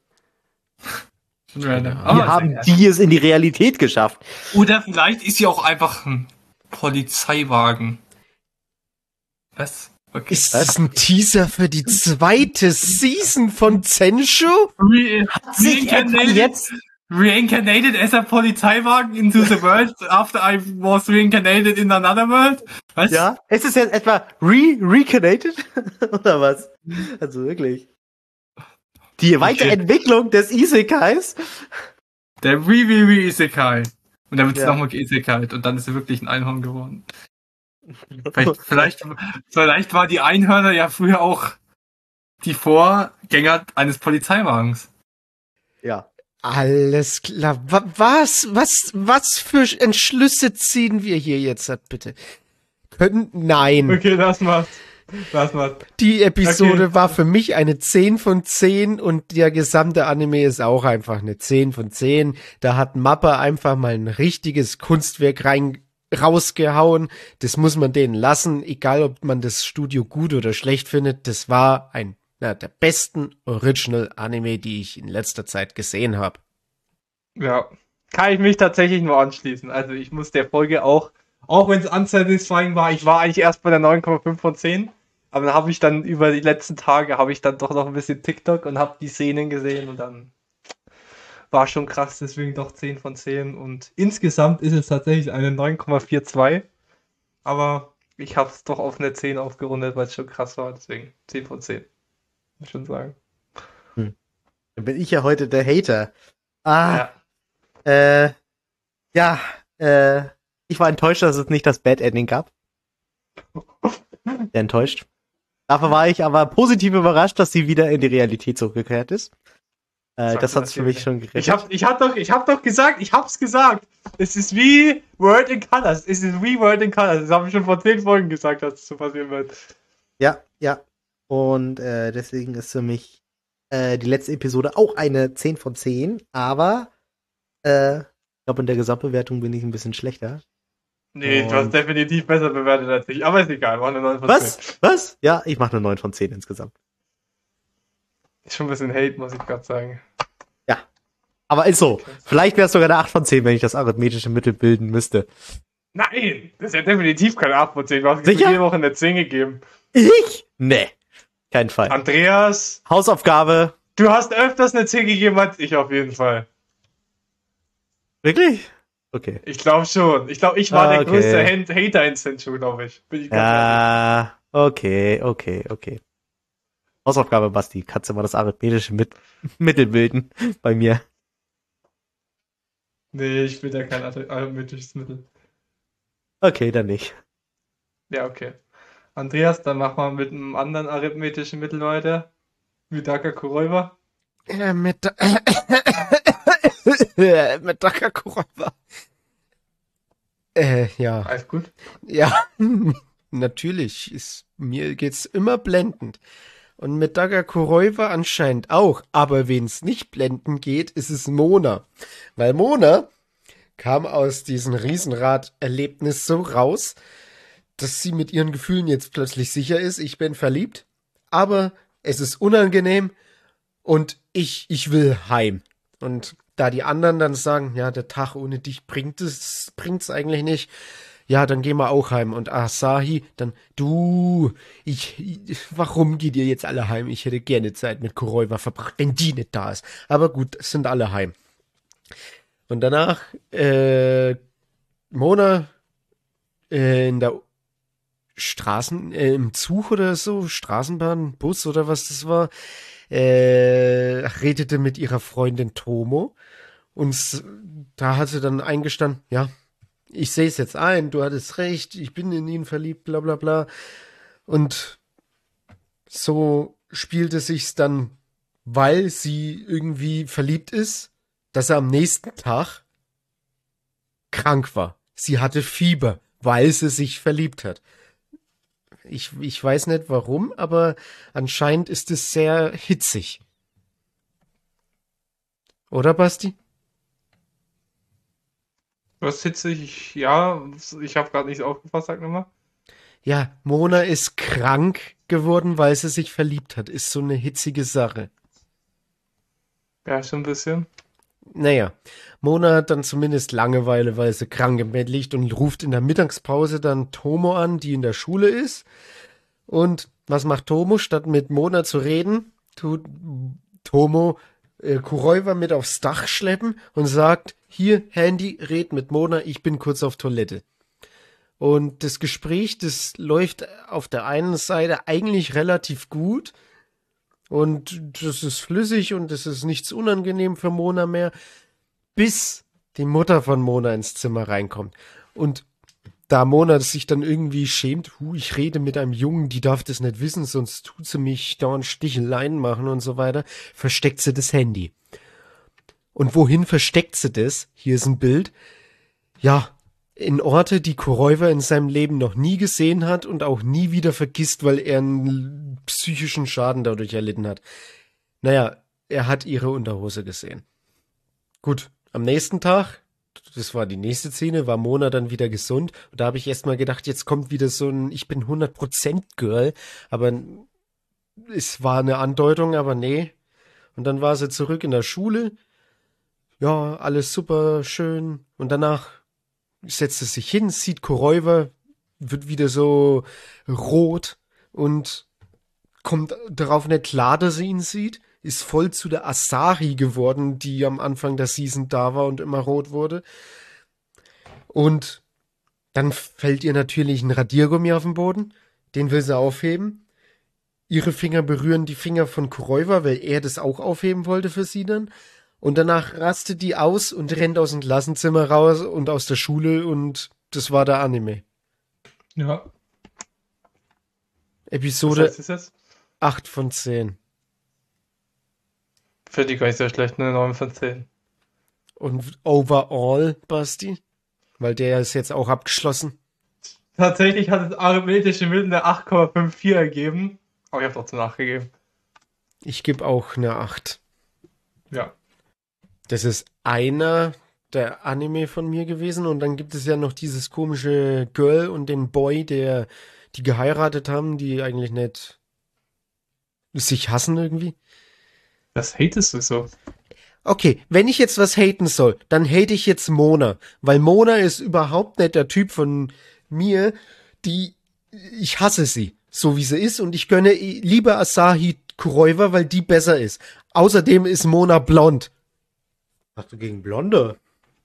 [SPEAKER 1] Wie haben die es in die Realität geschafft?
[SPEAKER 2] Oder vielleicht ist sie auch einfach ein Polizeiwagen. Was? Okay.
[SPEAKER 3] Ist das ein Teaser für die zweite Season von Zenshu?
[SPEAKER 1] Hat sich jetzt
[SPEAKER 2] reincarnated as a Polizeiwagen into the world after I was reincarnated in another world? Was?
[SPEAKER 1] Ja, ist es jetzt etwa reincarnated? Oder was? Also wirklich. Die Weiterentwicklung des Isekais?
[SPEAKER 2] Der Isekai. Und dann wird es nochmal geisekait und dann ist er wirklich ein Einhorn geworden. Vielleicht war die Einhörner ja früher auch die Vorgänger eines Polizeiwagens.
[SPEAKER 1] Ja.
[SPEAKER 3] Alles klar. Was für Entschlüsse ziehen wir hier jetzt, bitte? Nein.
[SPEAKER 2] Okay, lass mal.
[SPEAKER 3] Die Episode war für mich eine 10 von 10 und der gesamte Anime ist auch einfach eine 10 von 10. Da hat Mappa einfach mal ein richtiges Kunstwerk rausgehauen. Das muss man denen lassen, egal ob man das Studio gut oder schlecht findet. Das war einer der besten Original-Anime, die ich in letzter Zeit gesehen habe.
[SPEAKER 2] Ja, kann ich mich tatsächlich nur anschließen. Also ich muss der Folge auch wenn es unsatisfying war, ich war eigentlich erst bei der 9,5 von 10. Aber dann habe ich dann über die letzten Tage dann doch noch ein bisschen TikTok und habe die Szenen gesehen und dann war schon krass, deswegen doch 10 von 10 und insgesamt ist es tatsächlich eine 9,42, aber ich habe es doch auf eine 10 aufgerundet, weil es schon krass war, deswegen 10 von 10, muss ich schon sagen.
[SPEAKER 1] Dann bin ich ja heute der Hater. Ja, ich war enttäuscht, dass es nicht das Bad Ending gab. Sehr enttäuscht. Dafür war ich aber positiv überrascht, dass sie wieder in die Realität zurückgekehrt ist. Das hat's für mich schon gerettet.
[SPEAKER 2] Ich hab doch gesagt, ich hab's gesagt. Es ist wie World in Colors. Es ist wie World in Colors. Das habe ich schon vor 10 Folgen gesagt, dass es so passieren wird.
[SPEAKER 1] Ja. Und deswegen ist für mich die letzte Episode auch eine 10 von 10. Aber ich glaube, in der Gesamtbewertung bin ich ein bisschen schlechter.
[SPEAKER 2] Nee, du hast definitiv besser bewertet als ich. Aber ist egal, war eine 9 von 10.
[SPEAKER 1] Was? Ja, ich mache eine 9 von 10 insgesamt.
[SPEAKER 2] Ist schon ein bisschen Hate, muss ich gerade sagen.
[SPEAKER 1] Ja. Aber ist so. Vielleicht wäre es sogar eine 8 von 10, wenn ich das arithmetische Mittel bilden müsste.
[SPEAKER 2] Nein, das ist ja definitiv keine 8 von 10. Du hast
[SPEAKER 1] Sicher?
[SPEAKER 2] jede Woche eine 10 gegeben.
[SPEAKER 1] Ich? Nee. Kein Fall.
[SPEAKER 2] Andreas,
[SPEAKER 1] Hausaufgabe.
[SPEAKER 2] du hast öfters eine 10 gegeben als ich auf jeden Fall.
[SPEAKER 1] Wirklich? Okay.
[SPEAKER 2] Ich glaube schon. Ich glaube, ich war der größte Hater in Senchu, glaube ich. Bin ich ganz
[SPEAKER 1] Ja, okay. Hausaufgabe, Basti. Kannst du mal das arithmetische Mittel bilden bei mir?
[SPEAKER 2] Nee, ich will ja kein arithmetisches Mittel.
[SPEAKER 1] Okay, dann nicht.
[SPEAKER 2] Ja, okay. Andreas, dann mach mal mit einem anderen arithmetischen Mittel weiter. Midaka Kuroiwa.
[SPEAKER 3] Mit Daka Kuroiwa. Ja.
[SPEAKER 2] Alles gut?
[SPEAKER 3] Ja, natürlich. Mir geht's immer blendend. Und mit Daga Kuroiwa anscheinend auch. Aber wen's nicht blendend geht, ist es Mona. Weil Mona kam aus diesem Riesenrad-Erlebnis so raus, dass sie mit ihren Gefühlen jetzt plötzlich sicher ist, ich bin verliebt, aber es ist unangenehm und ich will heim. Und da die anderen dann sagen, ja, der Tag ohne dich bringt's eigentlich nicht, ja, dann gehen wir auch heim. Und Asahi dann, warum geht ihr jetzt alle heim? Ich hätte gerne Zeit mit Kuroiwa verbracht, wenn die nicht da ist. Aber gut, es sind alle heim. Und danach, Mona in der im Zug oder so, Straßenbahn, Bus oder was das war, redete mit ihrer Freundin Tomo und da hat sie dann eingestanden, ja, ich sehe es jetzt ein, du hattest recht, ich bin in ihn verliebt, bla bla bla. Und so spielt es sich dann, weil sie irgendwie verliebt ist, dass er am nächsten Tag krank war. Sie hatte Fieber, weil sie sich verliebt hat. Ich weiß nicht warum, aber anscheinend ist es sehr hitzig. Oder, Basti?
[SPEAKER 2] Was hitzig? Ja, ich habe gerade nichts aufgefasst, sag nochmal.
[SPEAKER 3] Ja, Mona ist krank geworden, weil sie sich verliebt hat. Ist so eine hitzige Sache.
[SPEAKER 2] Ja, schon ein bisschen.
[SPEAKER 3] Naja, Mona hat dann zumindest Langeweile, weil sie krank im Bett liegt und ruft in der Mittagspause dann Tomo an, die in der Schule ist. Und was macht Tomo? Statt mit Mona zu reden, tut Tomo Kuroiwa mit aufs Dach schleppen und sagt, hier, Handy, red mit Mona, ich bin kurz auf Toilette. Und das Gespräch, das läuft auf der einen Seite eigentlich relativ gut. Und das ist flüssig und das ist nichts unangenehm für Mona mehr, bis die Mutter von Mona ins Zimmer reinkommt. Und da Mona sich dann irgendwie schämt, ich rede mit einem Jungen, die darf das nicht wissen, sonst tut sie mich dauernd Sticheleien machen und so weiter, versteckt sie das Handy. Und wohin versteckt sie das? Hier ist ein Bild. Ja, in Orte, die Kuroiwa in seinem Leben noch nie gesehen hat und auch nie wieder vergisst, weil er einen psychischen Schaden dadurch erlitten hat. Naja, er hat ihre Unterhose gesehen. Gut, am nächsten Tag, das war die nächste Szene, war Mona dann wieder gesund. Und da habe ich erst mal gedacht, jetzt kommt wieder so ein Ich bin 100% Girl. Aber es war eine Andeutung, aber nee. Und dann war sie zurück in der Schule. Ja, alles super, schön. Und danach setzt es sich hin, sieht Kuroiwa, wird wieder so rot und kommt darauf nicht klar, dass sie ihn sieht, ist voll zu der Asahi geworden, die am Anfang der Season da war und immer rot wurde. Und dann fällt ihr natürlich ein Radiergummi auf den Boden, den will sie aufheben. Ihre Finger berühren die Finger von Kuroiwa, weil er das auch aufheben wollte für sie dann. Und danach rastet die aus und rennt aus dem Klassenzimmer raus und aus der Schule und das war der Anime.
[SPEAKER 2] Ja.
[SPEAKER 3] Episode
[SPEAKER 2] Was heißt das jetzt?
[SPEAKER 3] 8 von 10.
[SPEAKER 2] Finde ich gar nicht so schlecht, eine 9 von 10.
[SPEAKER 3] Und overall, Basti? Weil der ist jetzt auch abgeschlossen.
[SPEAKER 2] Tatsächlich hat das arithmetische Mittel eine 8,54 ergeben. Aber ich habe trotzdem nachgegeben.
[SPEAKER 3] Ich gebe auch eine 8.
[SPEAKER 2] Ja.
[SPEAKER 3] Das ist einer der Anime von mir gewesen. Und dann gibt es ja noch dieses komische Girl und den Boy, die geheiratet haben, die eigentlich nicht sich hassen irgendwie.
[SPEAKER 2] Das hatest du so.
[SPEAKER 3] Okay, wenn ich jetzt was haten soll, dann hate ich jetzt Mona. Weil Mona ist überhaupt nicht der Typ von mir, ich hasse sie, so wie sie ist. Und ich gönne lieber Asahi Kuroiwa, weil die besser ist. Außerdem ist Mona blond.
[SPEAKER 1] Was hast du gegen Blonde?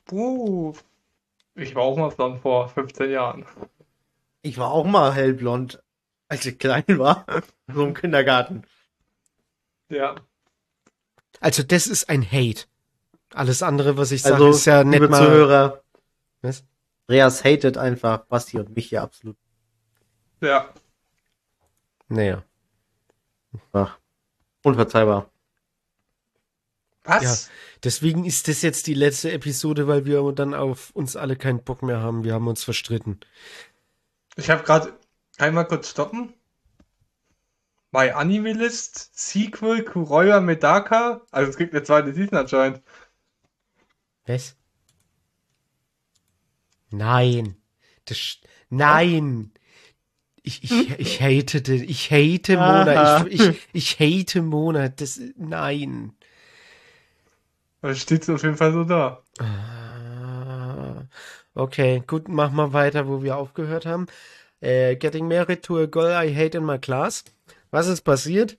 [SPEAKER 2] Ich war auch mal blond vor 15 Jahren.
[SPEAKER 1] Ich war auch mal hellblond, als ich klein war. So im Kindergarten.
[SPEAKER 2] Ja.
[SPEAKER 3] Also das ist ein Hate. Alles andere, was ich sage,
[SPEAKER 1] Also,
[SPEAKER 3] ist ja nicht
[SPEAKER 1] liebe
[SPEAKER 3] mal...
[SPEAKER 1] Zuhörer,
[SPEAKER 3] Was?
[SPEAKER 1] Andreas hatet einfach Basti und mich hier absolut.
[SPEAKER 2] Ja.
[SPEAKER 3] Naja.
[SPEAKER 1] Ach, unverzeihbar.
[SPEAKER 2] Was?
[SPEAKER 3] Ja. Deswegen ist das jetzt die letzte Episode, weil wir dann auf uns alle keinen Bock mehr haben. Wir haben uns verstritten.
[SPEAKER 2] Ich habe gerade einmal kurz stoppen. My Anime List, Sequel, Kuroiwa Medaka. Also es gibt eine zweite Season anscheinend.
[SPEAKER 3] Was? Nein. Nein. Ich hate den. Ich hate Mona. Ich hate Mona. Nein.
[SPEAKER 2] Das steht auf jeden Fall so da.
[SPEAKER 3] Okay, gut, mach mal weiter, wo wir aufgehört haben. Getting married to a girl I hate in my class. Was ist passiert?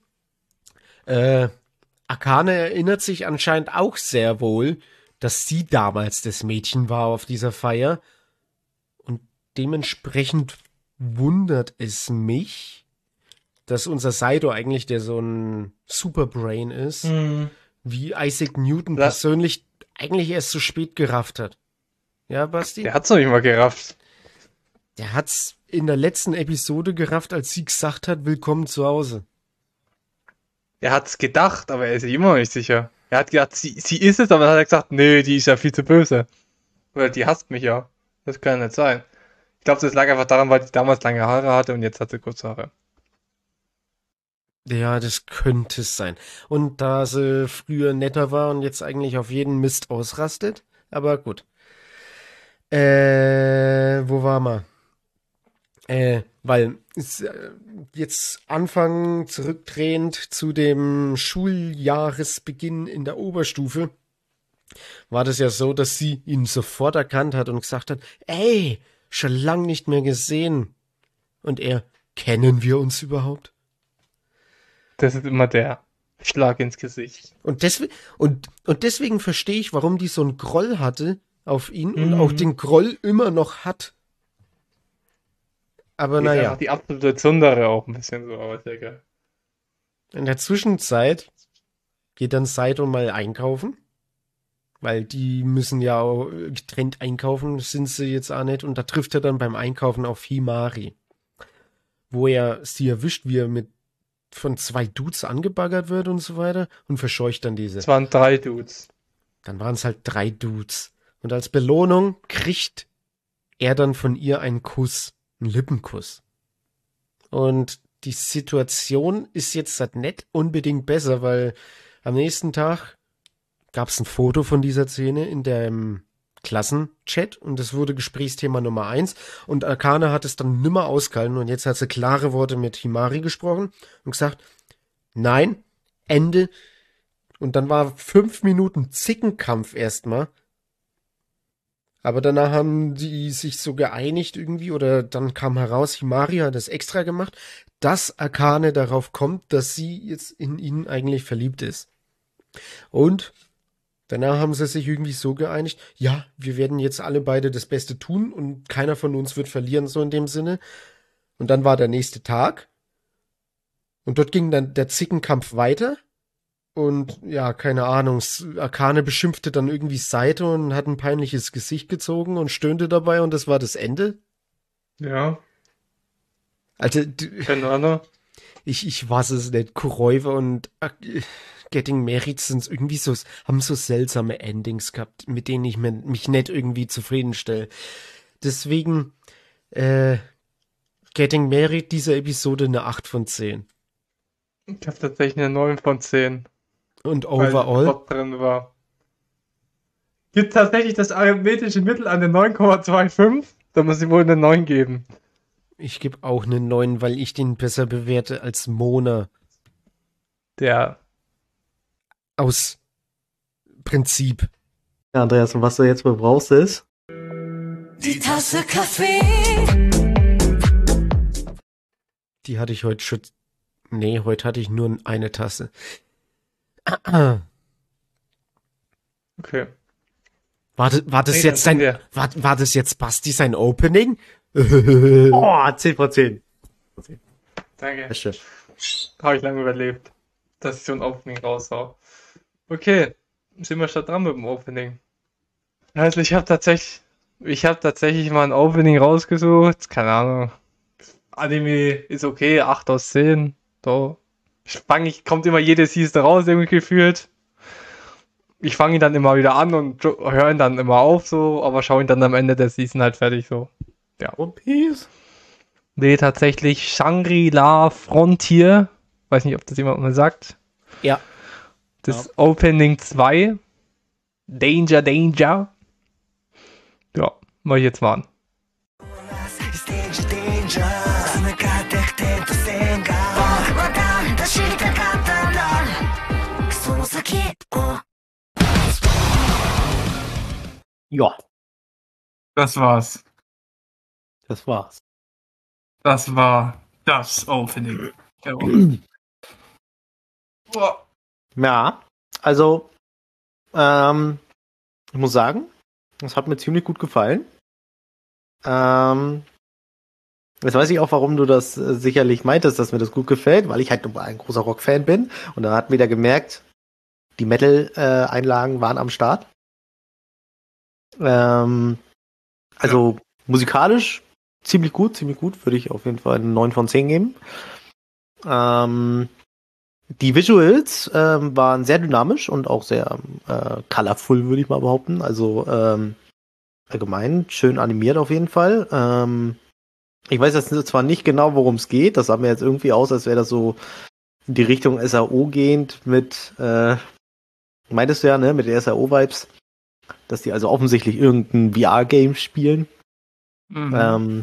[SPEAKER 3] Akane erinnert sich anscheinend auch sehr wohl, dass sie damals das Mädchen war auf dieser Feier. Und dementsprechend wundert es mich, dass unser Saido eigentlich, der so ein Superbrain ist, wie Isaac Newton persönlich eigentlich erst so spät gerafft hat. Ja, Basti?
[SPEAKER 2] Der hat's noch nicht mal gerafft.
[SPEAKER 3] Der hat's in der letzten Episode gerafft, als sie gesagt hat, willkommen zu Hause.
[SPEAKER 2] Er hat's gedacht, aber er ist sich immer noch nicht sicher. Er hat gedacht, sie ist es, aber dann hat er gesagt, nee, die ist ja viel zu böse. Oder die hasst mich ja. Das kann ja nicht sein. Ich glaube, das lag einfach daran, weil die damals lange Haare hatte und jetzt hat sie kurze Haare.
[SPEAKER 3] Ja, das könnte es sein. Und da sie früher netter war und jetzt eigentlich auf jeden Mist ausrastet. Aber gut. Wo war man? Weil jetzt Anfang zurückdrehend zu dem Schuljahresbeginn in der Oberstufe war das ja so, dass sie ihn sofort erkannt hat und gesagt hat, ey, schon lang nicht mehr gesehen. Und er, kennen wir uns überhaupt?
[SPEAKER 2] Das ist immer der Schlag ins Gesicht.
[SPEAKER 3] Und deswegen verstehe ich, warum die so einen Groll hatte auf ihn und auch den Groll immer noch hat. Aber
[SPEAKER 2] Die ist
[SPEAKER 3] naja,
[SPEAKER 2] einfach die absolute Zundere auch ein bisschen so, aber ist ja egal.
[SPEAKER 3] in der Zwischenzeit geht dann Saito mal einkaufen, weil die müssen ja auch getrennt einkaufen, sind sie jetzt auch nicht. Und da trifft er dann beim Einkaufen auf Himari, wo er sie erwischt, wie er von 2 Dudes angebaggert wird und so weiter und verscheucht dann diese.
[SPEAKER 2] Es waren 3 Dudes.
[SPEAKER 3] Dann waren es halt 3 Dudes. Und als Belohnung kriegt er dann von ihr einen Kuss, einen Lippenkuss. Und die Situation ist jetzt halt nicht unbedingt besser, weil am nächsten Tag gab es ein Foto von dieser Szene in dem Klassenchat und das wurde Gesprächsthema Nummer 1 und Akane hat es dann nimmer ausgehalten und jetzt hat sie klare Worte mit Himari gesprochen und gesagt, nein, Ende. Und dann war 5 Minuten Zickenkampf erstmal. Aber danach haben die sich so geeinigt irgendwie oder dann kam heraus, Himari hat das extra gemacht, dass Akane darauf kommt, dass sie jetzt in ihn eigentlich verliebt ist. Und danach haben sie sich irgendwie so geeinigt, ja, wir werden jetzt alle beide das Beste tun und keiner von uns wird verlieren, so in dem Sinne. Und dann war der nächste Tag und dort ging dann der Zickenkampf weiter Und ja, keine Ahnung, Akane beschimpfte dann irgendwie Saito und hat ein peinliches Gesicht gezogen und stöhnte dabei und das war das Ende.
[SPEAKER 2] Ja,
[SPEAKER 3] Also,
[SPEAKER 2] keine Ahnung.
[SPEAKER 3] ich weiß es nicht. Kuroiwa und Getting Married sind irgendwie so, haben so seltsame Endings gehabt, mit denen ich mich nicht irgendwie zufriedenstelle. Deswegen, Getting Married, dieser Episode eine 8 von 10.
[SPEAKER 2] Ich habe tatsächlich eine 9 von 10,
[SPEAKER 3] Und
[SPEAKER 2] weil
[SPEAKER 3] overall?
[SPEAKER 2] Plot drin war. Gibt tatsächlich das arithmetische Mittel an der 9,25? Da muss ich wohl eine 9 geben.
[SPEAKER 3] Ich gebe auch eine 9, weil ich den besser bewerte als Mona.
[SPEAKER 2] Der.
[SPEAKER 3] Aus Prinzip.
[SPEAKER 1] Ja, Andreas, und was du jetzt wohl brauchst, ist?
[SPEAKER 6] Die Tasse Kaffee.
[SPEAKER 3] Die hatte ich heute schon. Nee, heute hatte ich nur eine Tasse.
[SPEAKER 2] Okay.
[SPEAKER 3] War das
[SPEAKER 2] Nee,
[SPEAKER 3] jetzt
[SPEAKER 2] dann
[SPEAKER 3] sein. War das jetzt Basti sein Opening?
[SPEAKER 1] Oh, 10 von 10.
[SPEAKER 2] Danke.
[SPEAKER 1] Das stimmt.
[SPEAKER 2] Habe ich lange überlebt, dass ich so ein Opening raushau. Okay, sind wir schon dran mit dem Opening. Also ich habe tatsächlich mal ein Opening rausgesucht. Keine Ahnung. Anime ist okay, 8 aus 10. So. Kommt immer jede Season raus, irgendwie gefühlt. Ich fange ihn dann immer wieder an und höre ihn dann immer auf, so, aber schaue ihn dann am Ende der Season halt fertig, so. Ja.
[SPEAKER 1] One Piece?
[SPEAKER 2] Nee, tatsächlich Shangri-La Frontier. Weiß nicht, ob das jemand mal sagt.
[SPEAKER 3] Ja.
[SPEAKER 2] Das Opening 2. Danger, Danger. Ja, mach ich jetzt mal an.
[SPEAKER 6] を
[SPEAKER 1] Ja,
[SPEAKER 5] Das war's.
[SPEAKER 1] das war's.
[SPEAKER 5] Das war das Opening. Jawohl. Boah.
[SPEAKER 1] Ja, also, ich muss sagen, das hat mir ziemlich gut gefallen. Jetzt weiß ich auch, warum du das sicherlich meintest, dass mir das gut gefällt, weil ich halt ein großer Rock-Fan bin. Und da hat mir da gemerkt, die Metal-Einlagen waren am Start. Also musikalisch ziemlich gut, würde ich auf jeden Fall eine 9 von 10 geben. Die Visuals waren sehr dynamisch und auch sehr colorful, würde ich mal behaupten. Also allgemein schön animiert auf jeden Fall. Ich weiß jetzt zwar nicht genau, worum es geht. Das sah mir jetzt irgendwie aus, als wäre das so in die Richtung SAO gehend mit, meintest du ja, ne, mit der SAO-Vibes, dass die also offensichtlich irgendein VR-Game spielen.
[SPEAKER 5] Mhm.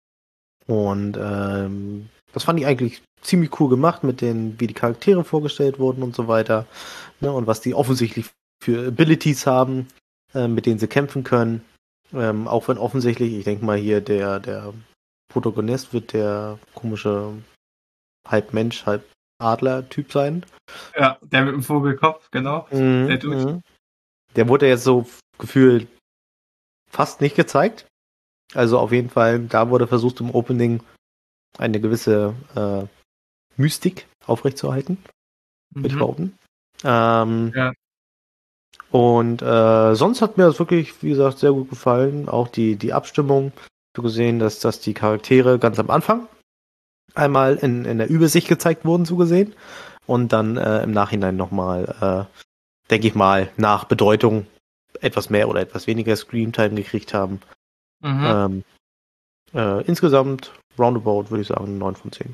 [SPEAKER 1] Das fand ich eigentlich ziemlich cool gemacht mit wie die Charaktere vorgestellt wurden und so weiter. Ne, und was die offensichtlich für Abilities haben, mit denen sie kämpfen können. Auch wenn offensichtlich, ich denke mal hier, der Protagonist wird der komische halb Mensch, halb Adler-Typ sein.
[SPEAKER 5] Ja, der mit dem Vogelkopf, genau. Der Dude.
[SPEAKER 1] Der wurde jetzt so gefühlt fast nicht gezeigt. Also auf jeden Fall, da wurde versucht im Opening eine gewisse Mystik aufrechtzuerhalten, würde ich behaupten.
[SPEAKER 5] Ja.
[SPEAKER 1] Und sonst hat mir das wirklich, wie gesagt, sehr gut gefallen. Auch die Abstimmung. Ich habe gesehen, dass die Charaktere ganz am Anfang einmal in der Übersicht gezeigt wurden, so gesehen. Und dann im Nachhinein nochmal, denke ich mal, nach Bedeutung etwas mehr oder etwas weniger Screentime gekriegt haben.
[SPEAKER 5] Mhm.
[SPEAKER 1] Insgesamt, roundabout, würde ich sagen, 9 von 10.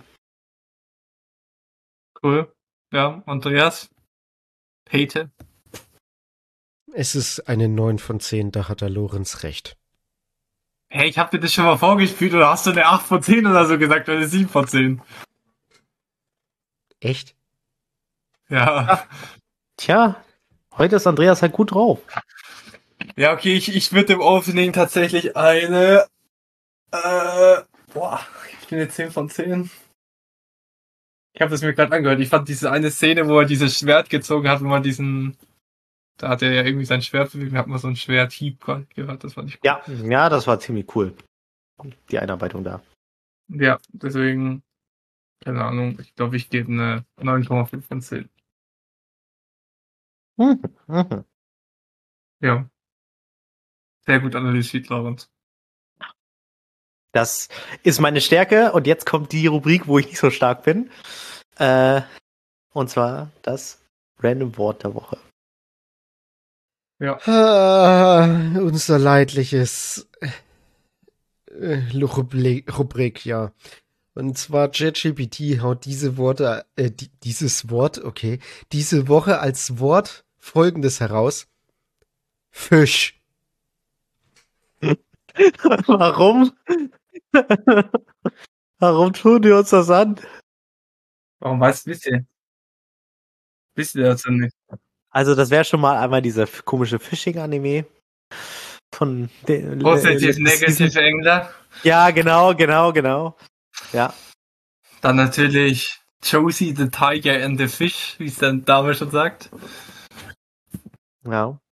[SPEAKER 5] Cool. Ja, Andreas? Pete?
[SPEAKER 3] Es ist eine 9 von 10, da hat der Lorenz recht.
[SPEAKER 5] Hey, ich hab dir das schon mal vorgespielt oder hast du eine 8 von 10 oder so gesagt oder eine 7 von 10?
[SPEAKER 3] Echt?
[SPEAKER 5] Ja.
[SPEAKER 1] Tja, heute ist Andreas halt gut drauf.
[SPEAKER 5] Ja, okay, ich würde dem Opening tatsächlich eine ich bin eine 10 von 10. Ich habe das mir gerade angehört. Ich fand diese eine Szene, wo er dieses Schwert gezogen hat, da hat er ja irgendwie sein Schwert bewegt und hat man so ein Schwerthieb gehört. Das fand ich cool.
[SPEAKER 1] Ja, das war ziemlich cool. Die Einarbeitung da.
[SPEAKER 5] Ja, deswegen, keine Ahnung, ich glaube, ich gebe eine 9,5 von 10.
[SPEAKER 1] Mhm.
[SPEAKER 5] Ja. Sehr gut analysiert, Lorenz.
[SPEAKER 1] Das ist meine Stärke und jetzt kommt die Rubrik, wo ich nicht so stark bin. Und zwar das Random Wort der Woche.
[SPEAKER 3] Unser leidliches Rubrik, ja. Und zwar ChatGPT haut diese Woche als Wort Folgendes heraus. Fisch.
[SPEAKER 1] Warum? Warum tun die uns das an?
[SPEAKER 5] Warum wisst ihr? Wisst ihr das denn nicht?
[SPEAKER 1] Also das wäre schon mal einmal dieser komische Phishing-Anime von den
[SPEAKER 5] Positive, negative Engler.
[SPEAKER 1] Ja, genau. Ja.
[SPEAKER 5] Dann natürlich Josie the Tiger and the Fish, wie es der Name schon sagt.
[SPEAKER 1] Ja.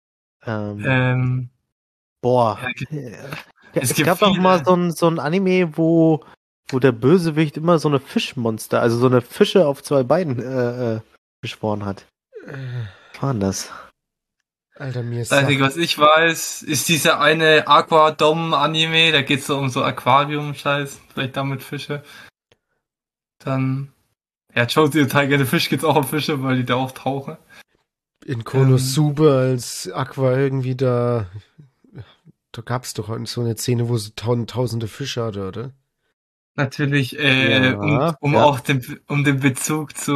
[SPEAKER 5] Ja,
[SPEAKER 1] Es gab doch mal so ein Anime, wo der Bösewicht immer so eine Fischmonster, also so eine Fische auf zwei Beinen beschworen hat. Was war denn das?
[SPEAKER 3] Alter, mir ist
[SPEAKER 5] das Einzige, was ich weiß, ist dieser eine Aquadom-Anime, da geht es so um so Aquarium-Scheiß, vielleicht damit Fische. Dann, ja, Josie the Tiger and the Fish geht's auch um Fische, weil die da auch tauchen.
[SPEAKER 3] in Konosuba als Aqua irgendwie da gab's doch so eine Szene, wo sie tausende Fische hatte, oder?
[SPEAKER 5] Natürlich,
[SPEAKER 1] Ja,
[SPEAKER 5] um
[SPEAKER 1] ja.
[SPEAKER 5] auch den Bezug zu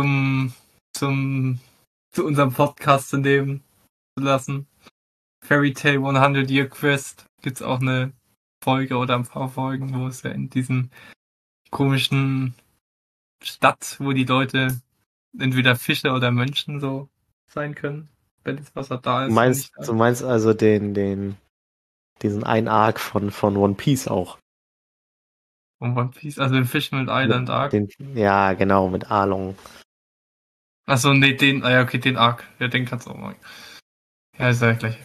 [SPEAKER 5] unserem Podcast zu nehmen zu lassen. Fairy Tail 100 Year Quest gibt's auch eine Folge oder ein paar Folgen, wo es ja in diesem komischen Stadt, wo die Leute entweder Fische oder Menschen so sein können, wenn das Wasser da ist.
[SPEAKER 1] Du meinst also diesen einen Arc von One Piece auch.
[SPEAKER 5] Und One Piece, also den Fishman Island Arc.
[SPEAKER 1] Ja, genau, mit Arlong.
[SPEAKER 5] Achso, nee, den Arc. Ja, den kannst du auch mal. Ja, ist ja gleich.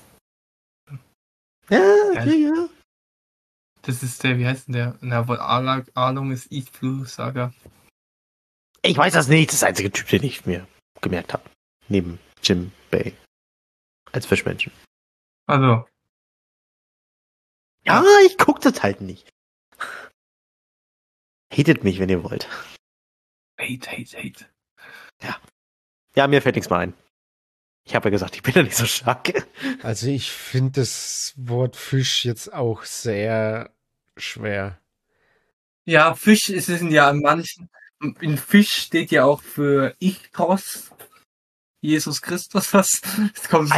[SPEAKER 1] Ja.
[SPEAKER 5] Das ist der, wie heißt denn der? Na, wohl Arlong ist East Blue Saga.
[SPEAKER 1] Ich weiß das nicht, das ist der einzige Typ, den ich mir gemerkt habe. Neben Jim Bay. Als Fischmenschen.
[SPEAKER 5] Also.
[SPEAKER 1] Ja, ich guck das halt nicht. Hatet mich, wenn ihr wollt.
[SPEAKER 5] Hate.
[SPEAKER 1] Ja, mir fällt nichts mehr ein. Ich habe ja gesagt, ich bin ja nicht so stark.
[SPEAKER 3] Also ich finde das Wort Fisch jetzt auch sehr schwer.
[SPEAKER 5] Ja, Fisch ist es ja an manchen. In Fisch steht ja auch für Ichthos. Jesus Christus, was? Jetzt kommen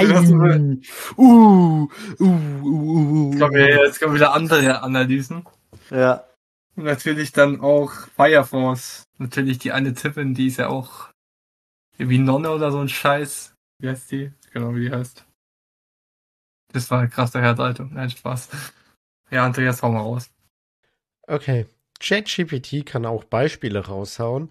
[SPEAKER 5] wieder andere Analysen.
[SPEAKER 1] Ja.
[SPEAKER 5] Und natürlich dann auch Fire Force. Natürlich die eine Tippin, die ist ja auch wie Nonne oder so ein Scheiß. Wie heißt die? Genau, wie die heißt. Das war eine krasse Herleitung. Nein, Spaß. Ja, Andreas, hau mal raus.
[SPEAKER 3] Okay. ChatGPT kann auch Beispiele raushauen.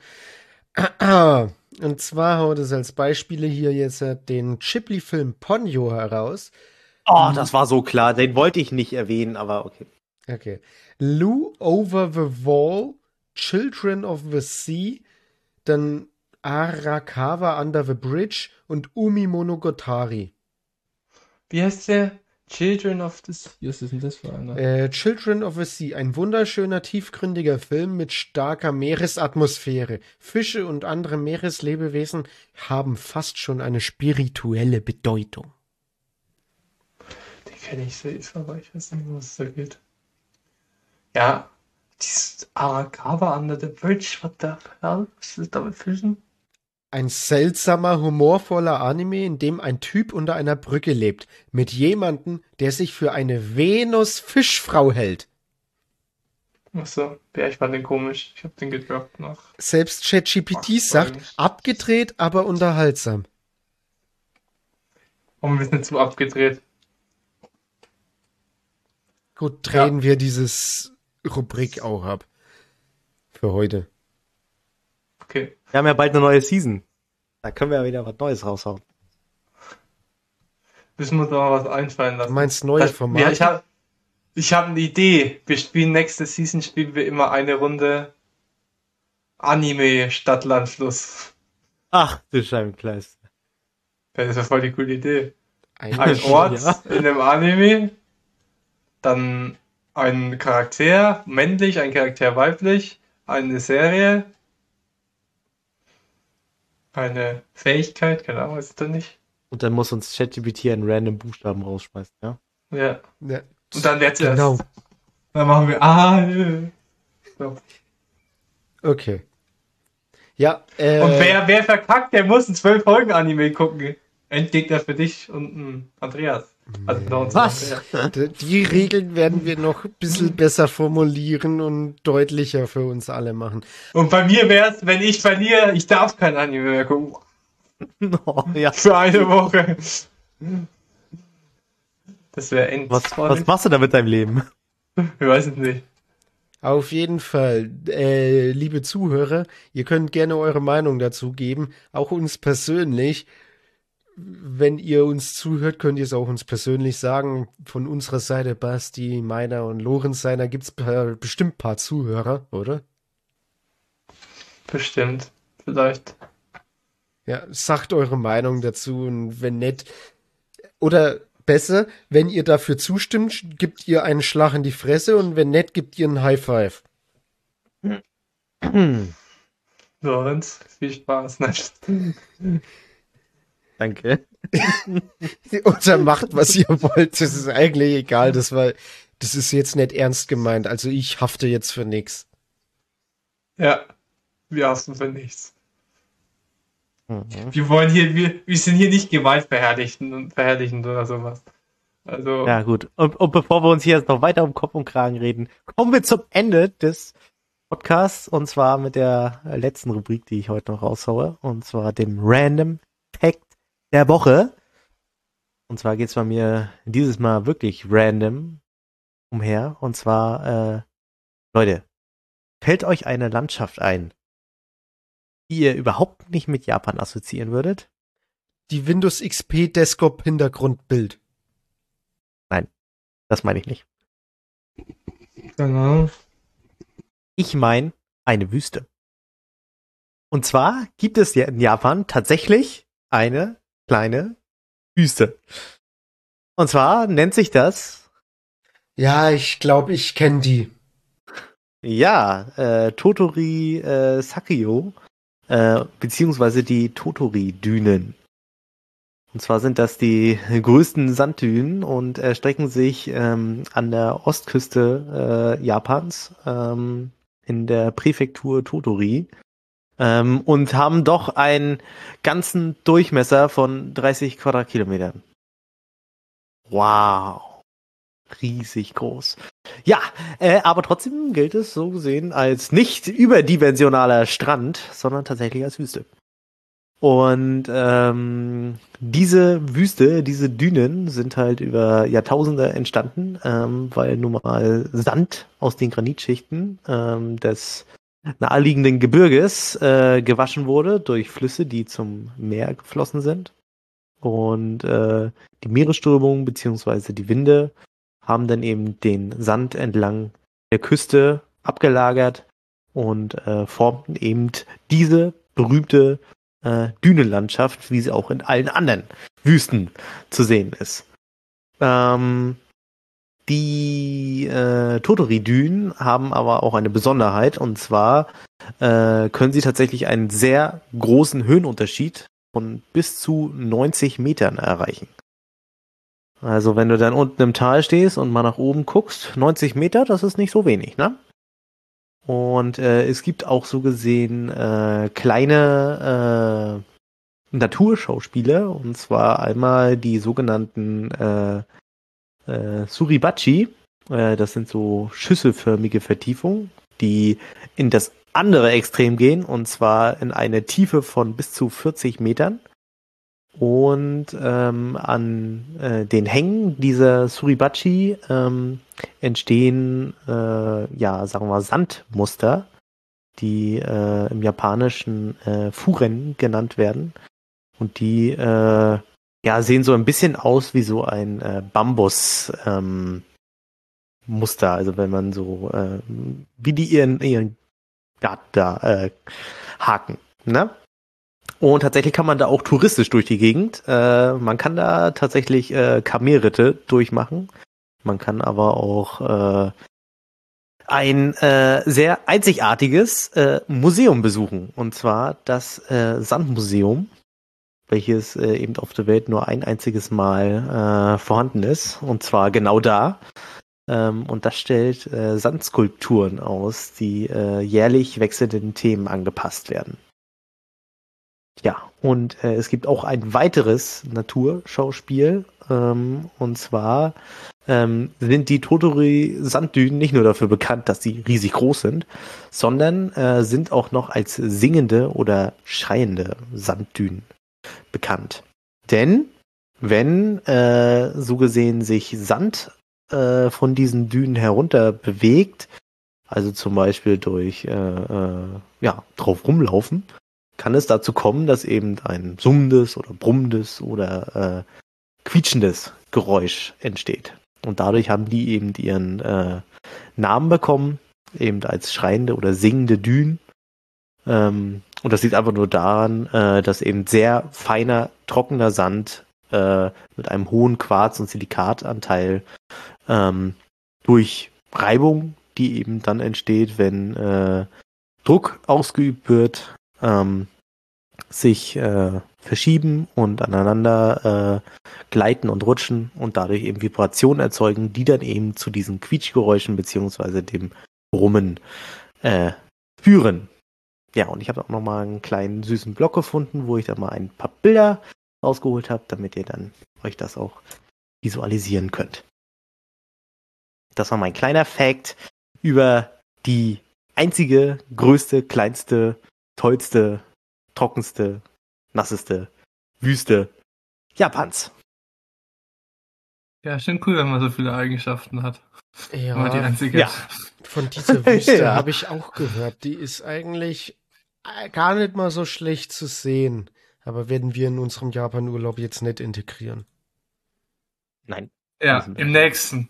[SPEAKER 3] Und zwar haut es als Beispiele hier jetzt den Ghibli-Film Ponyo heraus.
[SPEAKER 1] Oh, das war so klar. Den wollte ich nicht erwähnen, aber okay.
[SPEAKER 3] Okay. Lou Over the Wall, Children of the Sea, dann Arakawa Under the Bridge und Umi Monogatari.
[SPEAKER 5] Wie heißt der? Children of the Sea. Was ist denn das für einer?
[SPEAKER 3] Children of the Sea, ein wunderschöner, tiefgründiger Film mit starker Meeresatmosphäre. Fische und andere Meereslebewesen haben fast schon eine spirituelle Bedeutung.
[SPEAKER 5] Den kenne ich selbst, aber ich weiß nicht, was es da geht. Ja, dieses Arakawa Under the Bridge, what the hell? Was ist da mit Fischen?
[SPEAKER 3] Ein seltsamer, humorvoller Anime, in dem ein Typ unter einer Brücke lebt, mit jemandem, der sich für eine Venus-Fischfrau hält.
[SPEAKER 5] Achso, ja, ich fand den komisch. Ich hab den gedroppt nach.
[SPEAKER 3] Selbst ChatGPT sagt, abgedreht, aber unterhaltsam.
[SPEAKER 5] Warum ist nicht so abgedreht?
[SPEAKER 3] Gut, drehen wir dieses Rubrik auch ab. Für heute.
[SPEAKER 5] Okay.
[SPEAKER 1] Wir haben ja bald eine neue Season. Da können wir ja wieder was Neues raushauen.
[SPEAKER 5] Müssen wir uns doch mal was einfallen lassen.
[SPEAKER 3] Du meinst neue Formate?
[SPEAKER 5] Ja, ich hab eine Idee. Wir spielen nächste Season, spielen wir immer eine Runde Anime Stadt, Land, Fluss.
[SPEAKER 1] Ach, du Scheibenkleist.
[SPEAKER 2] Das ist ja voll die coole Idee. Ein
[SPEAKER 3] Eigentlich
[SPEAKER 2] Ort
[SPEAKER 1] ja.
[SPEAKER 2] in einem Anime, dann ein Charakter männlich, ein Charakter weiblich, eine Serie, eine Fähigkeit, keine Ahnung, ist das nicht?
[SPEAKER 1] Und dann muss uns ChatGPT einen random Buchstaben rausschmeißen, ja?
[SPEAKER 2] Ja.
[SPEAKER 3] Ja,
[SPEAKER 2] Und dann wird's erst.
[SPEAKER 3] genau.
[SPEAKER 2] Dann machen wir so.
[SPEAKER 3] Okay. Ja,
[SPEAKER 2] Und wer verkackt, der muss ein 12-Folgen-Anime gucken. Endgegner für dich und Andreas. Also für uns
[SPEAKER 1] Was?
[SPEAKER 2] Andreas.
[SPEAKER 3] die Regeln werden wir noch ein bisschen besser formulieren und deutlicher für uns alle machen.
[SPEAKER 2] Und bei mir wär's, wenn ich verliere, ich darf kein Anime mehr gucken.
[SPEAKER 1] Oh, ja.
[SPEAKER 2] Für eine Woche. Das wäre
[SPEAKER 1] Was machst du da mit deinem Leben?
[SPEAKER 2] Ich weiß es nicht.
[SPEAKER 3] Auf jeden Fall, liebe Zuhörer, ihr könnt gerne eure Meinung dazu geben, auch uns persönlich. Wenn ihr uns zuhört, könnt ihr es auch uns persönlich sagen. Von unserer Seite, Basti, meiner und Lorenz seiner, gibt es bestimmt ein paar Zuhörer, oder?
[SPEAKER 2] Bestimmt. Vielleicht.
[SPEAKER 3] Ja, sagt eure Meinung dazu und wenn nicht, oder besser, wenn ihr dafür zustimmt, gebt ihr einen Schlag in die Fresse und wenn nicht, gebt ihr einen High Five.
[SPEAKER 2] Lorenz, viel Spaß. Nein.
[SPEAKER 1] Danke.
[SPEAKER 3] Oder macht, was ihr wollt, das ist eigentlich egal, das ist jetzt nicht ernst gemeint, also ich hafte jetzt für nichts.
[SPEAKER 2] Ja. Wir hassen für nichts.
[SPEAKER 1] Mhm.
[SPEAKER 2] Wir sind hier nicht gewaltverherrlichend oder sowas. Also,
[SPEAKER 1] Ja, gut. Und bevor wir uns hier jetzt noch weiter um Kopf und Kragen reden, kommen wir zum Ende des Podcasts und zwar mit der letzten Rubrik, die ich heute noch raushaue, und zwar dem Random Fact der Woche. Und zwar geht's bei mir dieses Mal wirklich random umher. Und zwar, Leute, fällt euch eine Landschaft ein, die ihr überhaupt nicht mit Japan assoziieren würdet?
[SPEAKER 3] Die Windows XP Desktop Hintergrundbild.
[SPEAKER 1] Das meine ich nicht.
[SPEAKER 2] genau.
[SPEAKER 1] Ich meine eine Wüste. Und zwar gibt es ja in Japan tatsächlich eine kleine Wüste. Und zwar nennt sich das,
[SPEAKER 3] Ja, ich glaube, ich kenne die.
[SPEAKER 1] ja, Totori Sakyo, beziehungsweise die Totori-Dünen. Und zwar sind das die größten Sanddünen und erstrecken sich an der Ostküste Japans in der Präfektur Tottori und haben doch einen ganzen Durchmesser von 30 Quadratkilometern. Wow. Riesig groß. Ja, aber trotzdem gilt es so gesehen als nicht überdimensionaler Strand, sondern tatsächlich als Wüste. Und diese Wüste, diese Dünen sind halt über Jahrtausende entstanden, weil nun mal Sand aus den Granitschichten des naheliegenden Gebirges gewaschen wurde durch Flüsse, die zum Meer geflossen sind. Und die Meeresströmungen beziehungsweise die Winde haben dann eben den Sand entlang der Küste abgelagert und formten eben diese berühmte Dünenlandschaft, wie sie auch in allen anderen Wüsten zu sehen ist. Die Tottori-Dünen haben aber auch eine Besonderheit, und zwar können sie tatsächlich einen sehr großen Höhenunterschied von bis zu 90 Metern erreichen. Also wenn du dann unten im Tal stehst und mal nach oben guckst, 90 Meter, das ist nicht so wenig, ne? Und es gibt auch so gesehen kleine Naturschauspiele, und zwar einmal die sogenannten Suribachi. Das sind so schüsselförmige Vertiefungen, die in das andere Extrem gehen, und zwar in eine Tiefe von bis zu 40 Metern. Und an den Hängen dieser Suribachi entstehen, ja, sagen wir mal, Sandmuster, die im Japanischen Furen genannt werden. Und die ja, sehen so ein bisschen aus wie so ein Bambus Muster. Also wenn man so, wie die ihren Garten da haken, ne? Und tatsächlich kann man da auch touristisch durch die Gegend. Man kann da tatsächlich Kamelritte durchmachen. Man kann aber auch ein sehr einzigartiges Museum besuchen. Und zwar das Sandmuseum, welches eben auf der Welt nur ein einziges Mal vorhanden ist. Und zwar genau da. Und das stellt Sandskulpturen aus, die jährlich wechselnden Themen angepasst werden. Ja, und es gibt auch ein weiteres Naturschauspiel. Und zwar sind die Tottori-Sanddünen nicht nur dafür bekannt, dass sie riesig groß sind, sondern sind auch noch als singende oder schreiende Sanddünen bekannt. Denn wenn so gesehen sich Sand von diesen Dünen herunter bewegt, also zum Beispiel durch drauf rumlaufen, kann es dazu kommen, dass eben ein summendes oder brummendes oder quietschendes Geräusch entsteht. Und dadurch haben die eben ihren Namen bekommen, eben als schreiende oder singende Dünen. Und das liegt einfach nur daran, dass eben sehr feiner, trockener Sand mit einem hohen Quarz- und Silikatanteil durch Reibung, die eben dann entsteht, wenn Druck ausgeübt wird, sich verschieben und aneinander gleiten und rutschen und dadurch eben Vibrationen erzeugen, die dann eben zu diesen Quietschgeräuschen beziehungsweise dem Brummen führen. Ja, und ich habe auch nochmal einen kleinen süßen Blog gefunden, wo ich dann mal ein paar Bilder rausgeholt habe, damit ihr dann euch das auch visualisieren könnt. Das war mein kleiner Fact über die einzige, größte, kleinste, tollste, trockenste, nasseste Wüste Japans.
[SPEAKER 5] Ja, schon cool, wenn man so viele Eigenschaften hat.
[SPEAKER 3] Ja,
[SPEAKER 5] Wenn man die einzige.
[SPEAKER 1] Ja.
[SPEAKER 3] von dieser Wüste
[SPEAKER 1] Ja.
[SPEAKER 3] habe ich auch gehört. Die ist eigentlich gar nicht mal so schlecht zu sehen. Aber werden wir in unserem Japan-Urlaub jetzt nicht integrieren.
[SPEAKER 1] Nein,
[SPEAKER 5] Ja, im nächsten.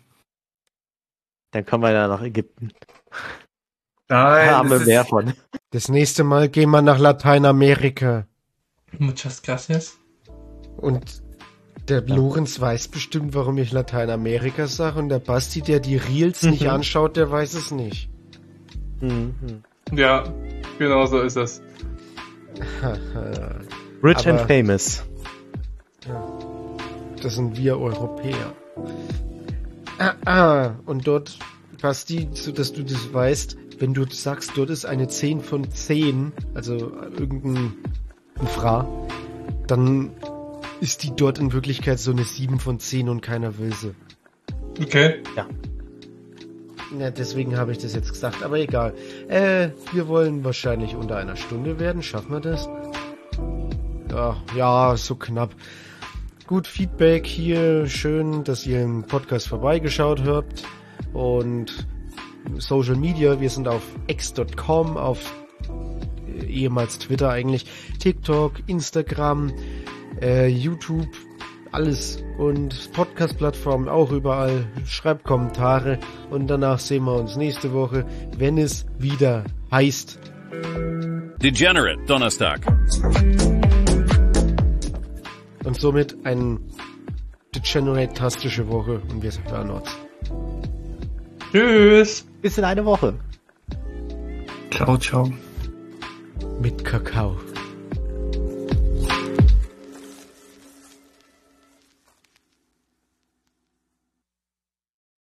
[SPEAKER 1] dann kommen wir ja nach Ägypten.
[SPEAKER 5] Nein,
[SPEAKER 1] Da haben wir
[SPEAKER 5] das
[SPEAKER 1] mehr
[SPEAKER 5] ist,
[SPEAKER 1] von.
[SPEAKER 3] Das nächste Mal gehen wir nach Lateinamerika.
[SPEAKER 2] Muchas gracias.
[SPEAKER 3] Und der Lorenz weiß bestimmt, warum ich Lateinamerika sage. Und der Basti, der die Reels nicht anschaut, der weiß es nicht.
[SPEAKER 1] Mhm.
[SPEAKER 5] ja, genau so ist es.
[SPEAKER 1] Rich and
[SPEAKER 3] Aber-
[SPEAKER 1] famous.
[SPEAKER 3] Das sind wir Europäer. Und dort, Basti, so dass du das weißt, wenn du sagst, dort ist eine 10 von 10, also irgendein Fra, dann ist die dort in Wirklichkeit so eine 7 von 10 und keiner will sie.
[SPEAKER 5] Okay.
[SPEAKER 3] Ja, deswegen habe ich das jetzt gesagt, aber egal. Wir wollen wahrscheinlich unter einer Stunde werden. Schaffen wir das? Ja, so knapp. Gut, Feedback hier. Schön, dass ihr im Podcast vorbeigeschaut habt. Und Social Media, wir sind auf x.com, auf ehemals Twitter eigentlich, TikTok, Instagram, YouTube, alles und Podcast-Plattformen auch überall. Schreibt Kommentare und danach sehen wir uns nächste Woche, wenn es wieder heißt.
[SPEAKER 4] Degenerate Donnerstag.
[SPEAKER 3] Und somit eine degenerate-tastische Woche und wir hören uns.
[SPEAKER 2] Tschüss.
[SPEAKER 1] Bis in eine Woche.
[SPEAKER 5] Ciao, ciao.
[SPEAKER 3] Mit Kakao.